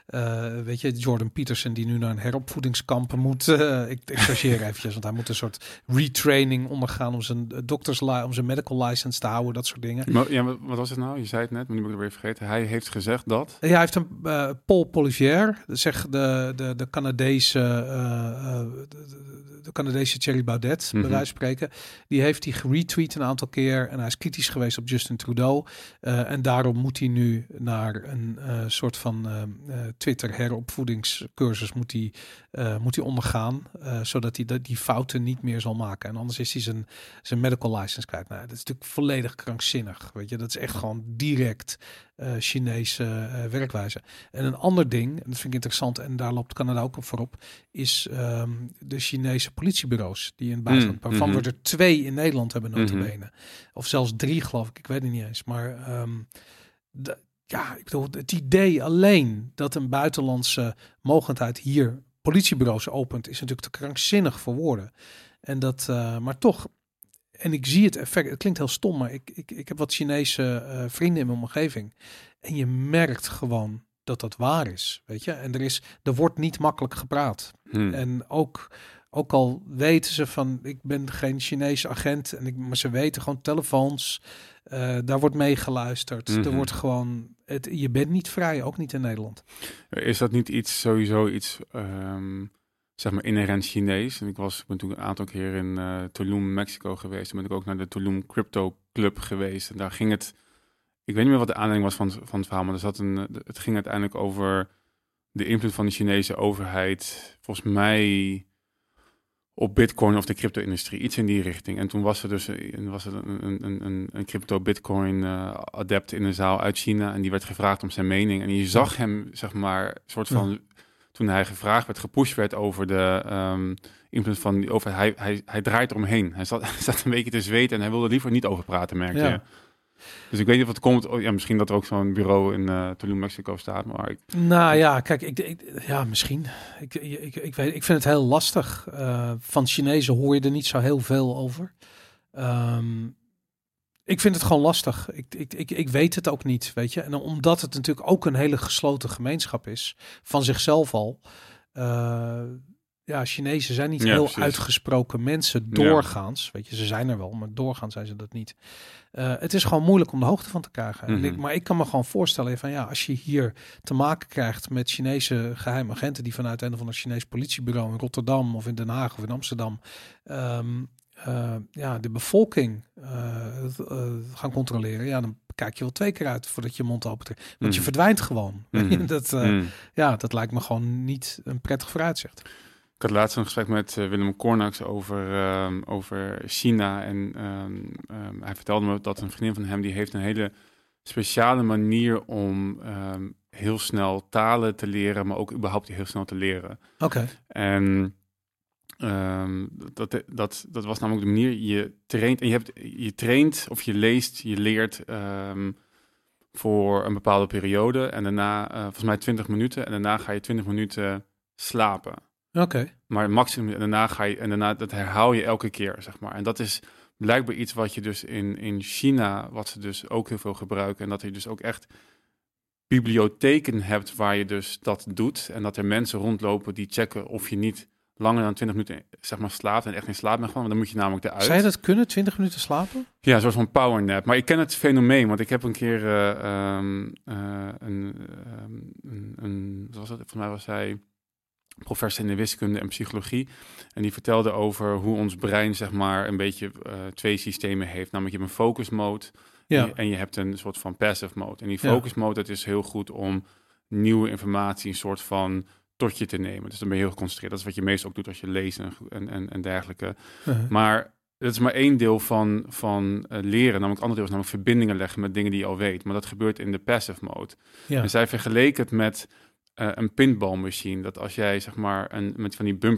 uh, weet je, Jordan Peterson die nu naar een heropvoedingskamp moet. Uh, ik exageer eventjes, want hij moet een soort retraining ondergaan om zijn dokters, om zijn medical license te houden, dat soort dingen. Maar, ja, wat was het nou? Je zei het net, maar nu moet ik het weer vergeten. Hij heeft gezegd dat... Ja, hij heeft een uh, Paul Polivier, zeg de, de, de Canadese, uh, uh, de, de Canadese Thierry Baudet, mm-hmm. bij wijze van spreken. Die heeft hij geretweet een aantal keer en hij is kritisch geweest op Justin Trudeau. Uh, en daarom moet hij nu naar een uh, soort van uh, uh, Twitter heropvoedingscursus moet hij, uh, moet hij ondergaan, uh, zodat hij de, die fouten niet meer zal maken. En anders is hij zijn, zijn medical license kwijt. Nou, dat is natuurlijk volledig krankzinnig, weet je. Dat is echt gewoon direct uh, Chinese uh, werkwijze. En een ander ding, en dat vind ik interessant, en daar loopt Canada ook op voorop, is um, de Chinese politiebureaus die in het buitenland, mm, waarvan mm-hmm. we er twee in Nederland hebben nota bene. Mm-hmm. Of zelfs drie, geloof ik. Ik weet het niet eens. Maar um, de, ja, ik bedoel, het idee alleen dat een buitenlandse mogendheid hier politiebureaus opent, is natuurlijk te krankzinnig voor woorden. En dat, uh, maar toch, en ik zie het effect, het klinkt heel stom, maar ik, ik, ik heb wat Chinese uh, vrienden in mijn omgeving. En je merkt gewoon dat dat waar is, weet je. En er is, er wordt niet makkelijk gepraat. Hmm. En ook, ook al weten ze van, ik ben geen Chinese agent, en ik, maar ze weten gewoon telefoons, uh, daar wordt meegeluisterd. Mm-hmm. Er wordt gewoon, het, je bent niet vrij, ook niet in Nederland. Is dat niet iets, sowieso iets, um, zeg maar inherent Chinees? En ik was, ben toen een aantal keer in uh, Tulum, Mexico geweest. Toen ben ik ook naar de Tulum Crypto Club geweest. En daar ging het, ik weet niet meer wat de aanleiding was van, van het verhaal, maar er zat een, het ging uiteindelijk over de invloed van de Chinese overheid, volgens mij op Bitcoin of de crypto-industrie, iets in die richting. En toen was er dus was er een, een, een, een crypto-Bitcoin-adept uh, in de zaal uit China en die werd gevraagd om zijn mening. En je zag hem, zeg maar, soort van, ja. toen hij gevraagd werd, gepusht werd over de um, invloed van die overheid. Hij, hij, hij draait eromheen. Hij zat, hij zat een beetje te zweten en hij wilde liever niet over praten, merkte ja. je. Dus ik weet niet of het komt. Ja, misschien dat er ook zo'n bureau in uh, Tulum, Mexico staat. Maar ik... Nou ja, kijk, ik, ik, ja, misschien. Ik, ik, ik, weet, ik vind het heel lastig. Uh, van Chinezen hoor je er niet zo heel veel over. Um, ik vind het gewoon lastig. Ik, ik, ik, ik weet het ook niet, weet je. En omdat het natuurlijk ook een hele gesloten gemeenschap is, van zichzelf al. Uh, ja, Chinezen zijn niet ja, heel precies. uitgesproken mensen doorgaans. Ja. Weet je, ze zijn er wel, maar doorgaans zijn ze dat niet. Uh, het is gewoon moeilijk om de hoogte van te krijgen. Mm-hmm. En ik, maar ik kan me gewoon voorstellen van ja, als je hier te maken krijgt met Chinese geheime agenten die vanuit een of ander Chinees politiebureau in Rotterdam of in Den Haag of in Amsterdam um, uh, ja, de bevolking uh, uh, gaan controleren, ja, dan kijk je wel twee keer uit voordat je mond open trekt. Want mm-hmm. je verdwijnt gewoon. Mm-hmm. dat, uh, mm. Ja, dat lijkt me gewoon niet een prettig vooruitzicht. Ik had laatst een gesprek met uh, Willem Cornax over, um, over China. En um, um, hij vertelde me dat een vriendin van hem, die heeft een hele speciale manier om um, heel snel talen te leren, maar ook überhaupt heel snel te leren. Oké. Okay. En um, dat, dat, dat was namelijk de manier, je traint, en je, hebt, je traint of je leest, je leert um, voor een bepaalde periode. En daarna, uh, volgens mij twintig minuten, en daarna ga je twintig minuten slapen. Oké. Okay. Maar maximum, en daarna ga je, en daarna, dat herhaal je elke keer, zeg maar. En dat is blijkbaar iets wat je dus in, in China, wat ze dus ook heel veel gebruiken. En dat je dus ook echt bibliotheken hebt waar je dus dat doet. En dat er mensen rondlopen die checken of je niet langer dan twintig minuten, zeg maar, slaapt en echt in slaap bent. Want dan moet je namelijk eruit. Zou je dat kunnen, twintig minuten slapen? Ja, een soort van powernap. Maar ik ken het fenomeen, want ik heb een keer uh, um, uh, een, um, een, een, zoals het, volgens mij was hij professor in de wiskunde en psychologie. En die vertelde over hoe ons brein, zeg maar, een beetje uh, twee systemen heeft. Namelijk, je hebt een focus mode ja. en, je, en je hebt een soort van passive mode. En die focus mode, dat is heel goed om nieuwe informatie een soort van tot je te nemen. Dus dan ben je heel geconcentreerd. Dat is wat je meestal ook doet als je leest en, en, en dergelijke. Uh-huh. Maar dat is maar één deel van, van uh, leren. Namelijk het andere deel is namelijk verbindingen leggen met dingen die je al weet. Maar dat gebeurt in de passive mode. Ja. En zij vergeleken het met Uh, een pinballmachine, dat als jij zeg maar een met van die bumper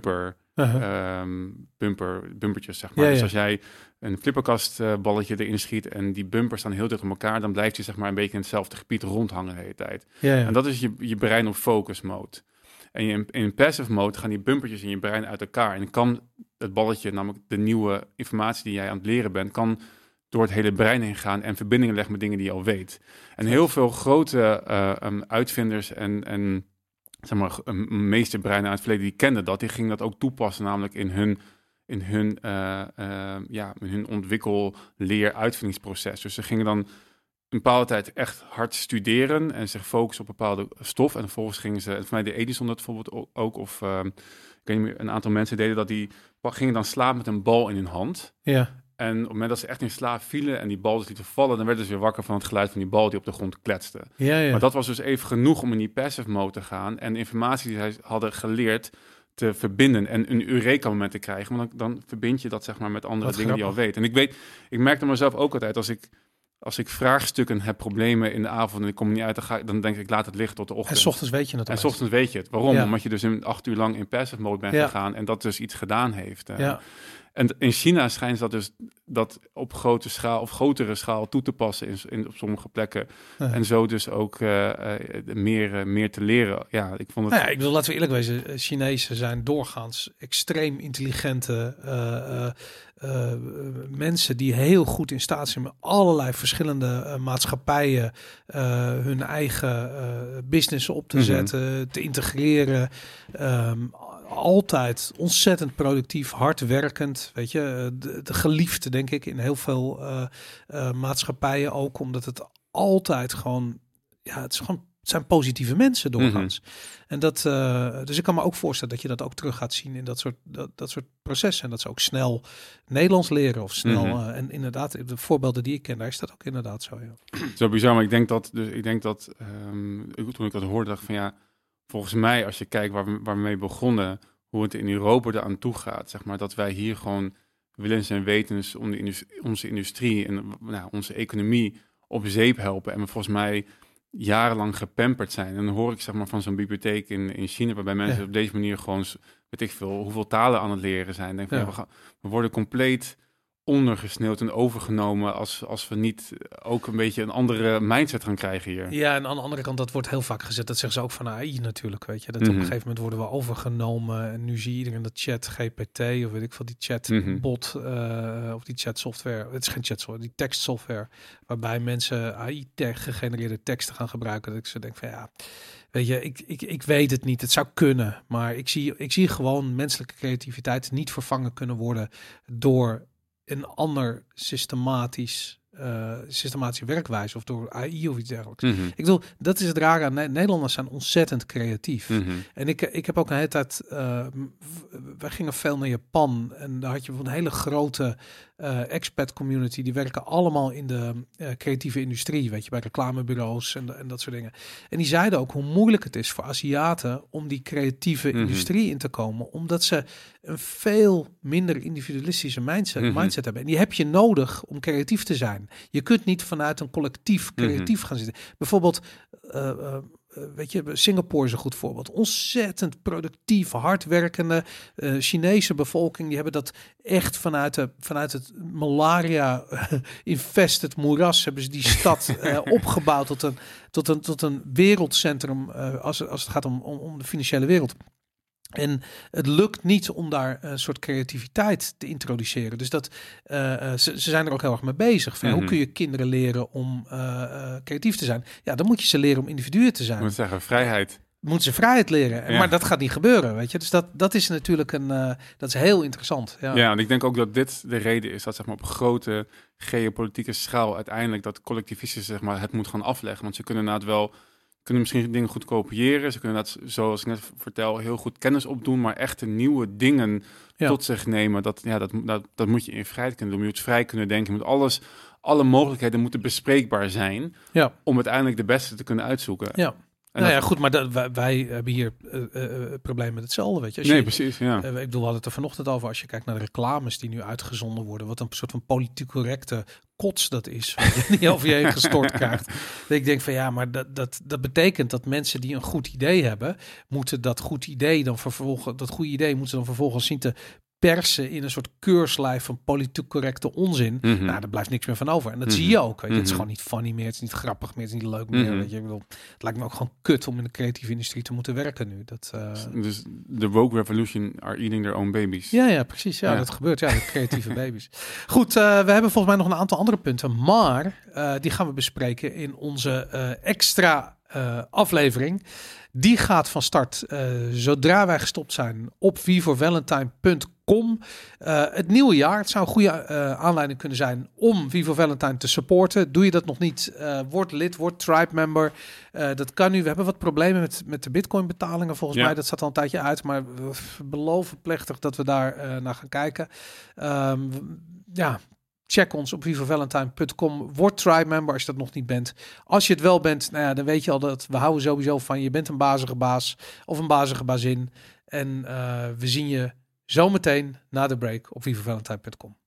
Uh-huh. um, bumper, bumpertjes, zeg maar. Ja, dus ja. als jij een flipperkast uh, balletje erin schiet en die bumpers staan heel dicht op elkaar, dan blijft hij zeg maar een beetje in hetzelfde gebied rondhangen de hele tijd. Ja, ja. En dat is je, je brein op focus mode. En je, in, in passive mode gaan die bumpertjes in je brein uit elkaar. En dan kan het balletje, namelijk de nieuwe informatie die jij aan het leren bent, kan door het hele brein heen gaan en verbindingen leggen met dingen die je al weet. En heel veel grote uh, um, uitvinders en, en zeg maar, um, meesterbreinen uit het verleden, die kenden dat. Die gingen dat ook toepassen, namelijk in hun, in hun, uh, uh, ja, in hun ontwikkel, leer, uitvindingsproces. Dus ze gingen dan een bepaalde tijd echt hard studeren en zich focussen op bepaalde stof. En vervolgens gingen ze, voor mij de Edison dat bijvoorbeeld ook, of uh, ik weet niet meer, een aantal mensen deden dat, die gingen dan slapen met een bal in hun hand. Ja. En op het moment dat ze echt in slaap vielen en die bal dus lieten vallen, dan werden ze weer wakker van het geluid van die bal die op de grond kletste. Ja, ja. Maar dat was dus even genoeg om in die passive mode te gaan en de informatie die zij hadden geleerd te verbinden en een eureka-moment te krijgen. Want dan, dan verbind je dat zeg maar met andere Wat dingen grappig. die je al weet. En ik weet, ik merkte mezelf ook altijd, als ik als ik vraagstukken heb, problemen in de avond en ik kom er niet uit, dan, ga, dan denk ik, laat het liggen tot de ochtend. En 's ochtends weet je het En al. 's ochtends weet je het. Waarom? Ja. Omdat je dus in acht uur lang in passive mode bent Ja. gegaan en dat dus iets gedaan heeft. Uh. Ja. En in China schijnt dat dus dat op grote schaal of grotere schaal toe te passen in, in op sommige plekken. Uh-huh. En zo dus ook uh, uh, meer, uh, meer te leren. Ja, ik vond het. Nou ja, ik bedoel, laten we eerlijk wezen. Chinezen zijn doorgaans extreem intelligente uh, uh, uh, mensen die heel goed in staat zijn met allerlei verschillende uh, maatschappijen uh, hun eigen uh, business op te Mm-hmm. zetten, te integreren. Um, altijd ontzettend productief, hard werkend. Weet je, de, de geliefde denk ik in heel veel uh, uh, maatschappijen ook, omdat het altijd gewoon, ja, het is gewoon, het zijn positieve mensen doorgaans. Mm-hmm. En dat, uh, dus ik kan me ook voorstellen dat je dat ook terug gaat zien in dat soort, dat, dat soort processen. En dat ze ook snel Nederlands leren of snel. Mm-hmm. Uh, en inderdaad, de voorbeelden die ik ken, daar is dat ook inderdaad zo. Ja. Zo bizar, maar ik denk dat, dus ik denk dat, um, toen ik dat hoorde, dacht van ja, volgens mij, als je kijkt waar we, waar we mee begonnen, hoe het in Europa er aan toe gaat, zeg maar, dat wij hier gewoon willens en wetens om de industrie, onze industrie en nou, onze economie op zeep helpen. En we volgens mij jarenlang gepamperd zijn. En dan hoor ik zeg maar van zo'n bibliotheek in, in China, waarbij mensen ja. op deze manier gewoon, weet ik veel, hoeveel talen aan het leren zijn. Denk van, ja. Ja, we, gaan, we worden compleet ondergesneeuwd en overgenomen als, als we niet ook een beetje een andere mindset gaan krijgen hier. Ja, en aan de andere kant, dat wordt heel vaak gezet. Dat zeggen ze ook van A I natuurlijk, weet je. Dat mm-hmm. op een gegeven moment worden we overgenomen. En nu zie je iedereen dat chat G P T of weet ik veel, die chatbot mm-hmm. uh, of die chatsoftware. Het is geen chatsoftware, die tekstsoftware. Waarbij mensen A I-gegenereerde teksten gaan gebruiken. Dat ik zo denk van ja, weet je, ik, ik, ik weet het niet. Het zou kunnen. Maar ik zie, ik zie gewoon menselijke creativiteit niet vervangen kunnen worden door een ander systematisch, uh, systematische werkwijze of door A I of iets dergelijks. Mm-hmm. Ik bedoel, dat is het rare aan Nederlanders zijn ontzettend creatief. Mm-hmm. En ik, ik heb ook een hele tijd, uh, wij gingen veel naar Japan en daar had je een hele grote uh, expat community. Die werken allemaal in de uh, creatieve industrie, weet je, bij reclamebureaus en, en dat soort dingen. En die zeiden ook hoe moeilijk het is voor Aziaten om die creatieve mm-hmm. industrie in te komen, omdat ze een veel minder individualistische mindset, mm-hmm. mindset hebben. En die heb je nodig om creatief te zijn. Je kunt niet vanuit een collectief creatief mm-hmm. gaan zitten. Bijvoorbeeld, uh, uh, weet je, Singapore is een goed voorbeeld. Ontzettend productief, hardwerkende uh, Chinese bevolking. Die hebben dat echt vanuit, de, vanuit het malaria uh, infested moeras hebben ze die stad uh, opgebouwd tot een, tot een, tot een wereldcentrum uh, als, als het gaat om, om, om de financiële wereld. En het lukt niet om daar een soort creativiteit te introduceren. Dus dat uh, ze, ze zijn er ook heel erg mee bezig. Van, mm-hmm. Hoe kun je kinderen leren om uh, uh, creatief te zijn? Ja, dan moet je ze leren om individuen te zijn. Ik moet zeggen, vrijheid. Moeten ze vrijheid leren. Ja. Maar dat gaat niet gebeuren, weet je. Dus dat, dat is natuurlijk een, uh, dat is heel interessant. Ja. ja, en ik denk ook dat dit de reden is dat zeg maar op grote geopolitieke schaal uiteindelijk dat collectivistische zeg maar het moet gaan afleggen. Want ze kunnen inderdaad wel kunnen misschien dingen goed kopiëren. Ze kunnen dat, zoals ik net vertel, heel goed kennis opdoen, maar echte nieuwe dingen ja. tot zich nemen. Dat, ja, dat, dat, dat moet je in vrijheid kunnen doen. Je moet vrij kunnen denken. Je moet alles, alle mogelijkheden moeten bespreekbaar zijn ja. om uiteindelijk de beste te kunnen uitzoeken. Ja. En nou dat, ja, goed, maar dat, wij, wij hebben hier uh, uh, probleem met hetzelfde, weet je. Als nee, je, precies, ja. Uh, ik bedoel, we hadden het er vanochtend over. Als je kijkt naar de reclames die nu uitgezonden worden, wat een soort van politiek correcte kots dat is, wat je niet over je heen gestort krijgt. Dat ik denk van ja, maar dat, dat, dat betekent dat mensen die een goed idee hebben, moeten dat goed idee dan vervolgens, dat goede idee moeten dan vervolgens zien te persen in een soort keurslijf van politiek correcte onzin. Mm-hmm. Nou, daar blijft niks meer van over. En dat Mm-hmm. zie je ook. Weet je. Mm-hmm. Het is gewoon niet funny meer. Het is niet grappig meer. Het is niet leuk meer. Mm-hmm. Weet je. Ik bedoel, het lijkt me ook gewoon kut om in de creatieve industrie te moeten werken nu. Dat, uh... Dus de woke revolution are eating their own babies. Ja, ja, precies. Ja, Ja. dat gebeurt. Ja, de creatieve baby's. Goed, uh, we hebben volgens mij nog een aantal andere punten. Maar uh, die gaan we bespreken in onze uh, extra uh, aflevering. Die gaat van start uh, zodra wij gestopt zijn op v for valentine punt com. Uh, het nieuwe jaar. Het zou een goede uh, aanleiding kunnen zijn om V for Valentine te supporten. Doe je dat nog niet? Uh, word lid, word tribe member. Uh, dat kan nu. We hebben wat problemen met, met de bitcoin betalingen volgens Ja. mij. Dat staat al een tijdje uit. Maar we beloven plechtig dat we daar uh, naar gaan kijken. Um, ja... Check ons op v for valentine punt com. Word tribe member als je dat nog niet bent. Als je het wel bent, nou ja, dan weet je al dat we houden sowieso van je. Je bent een bazige baas of een bazige bazin. En uh, we zien je zometeen na de break op v for valentine punt com.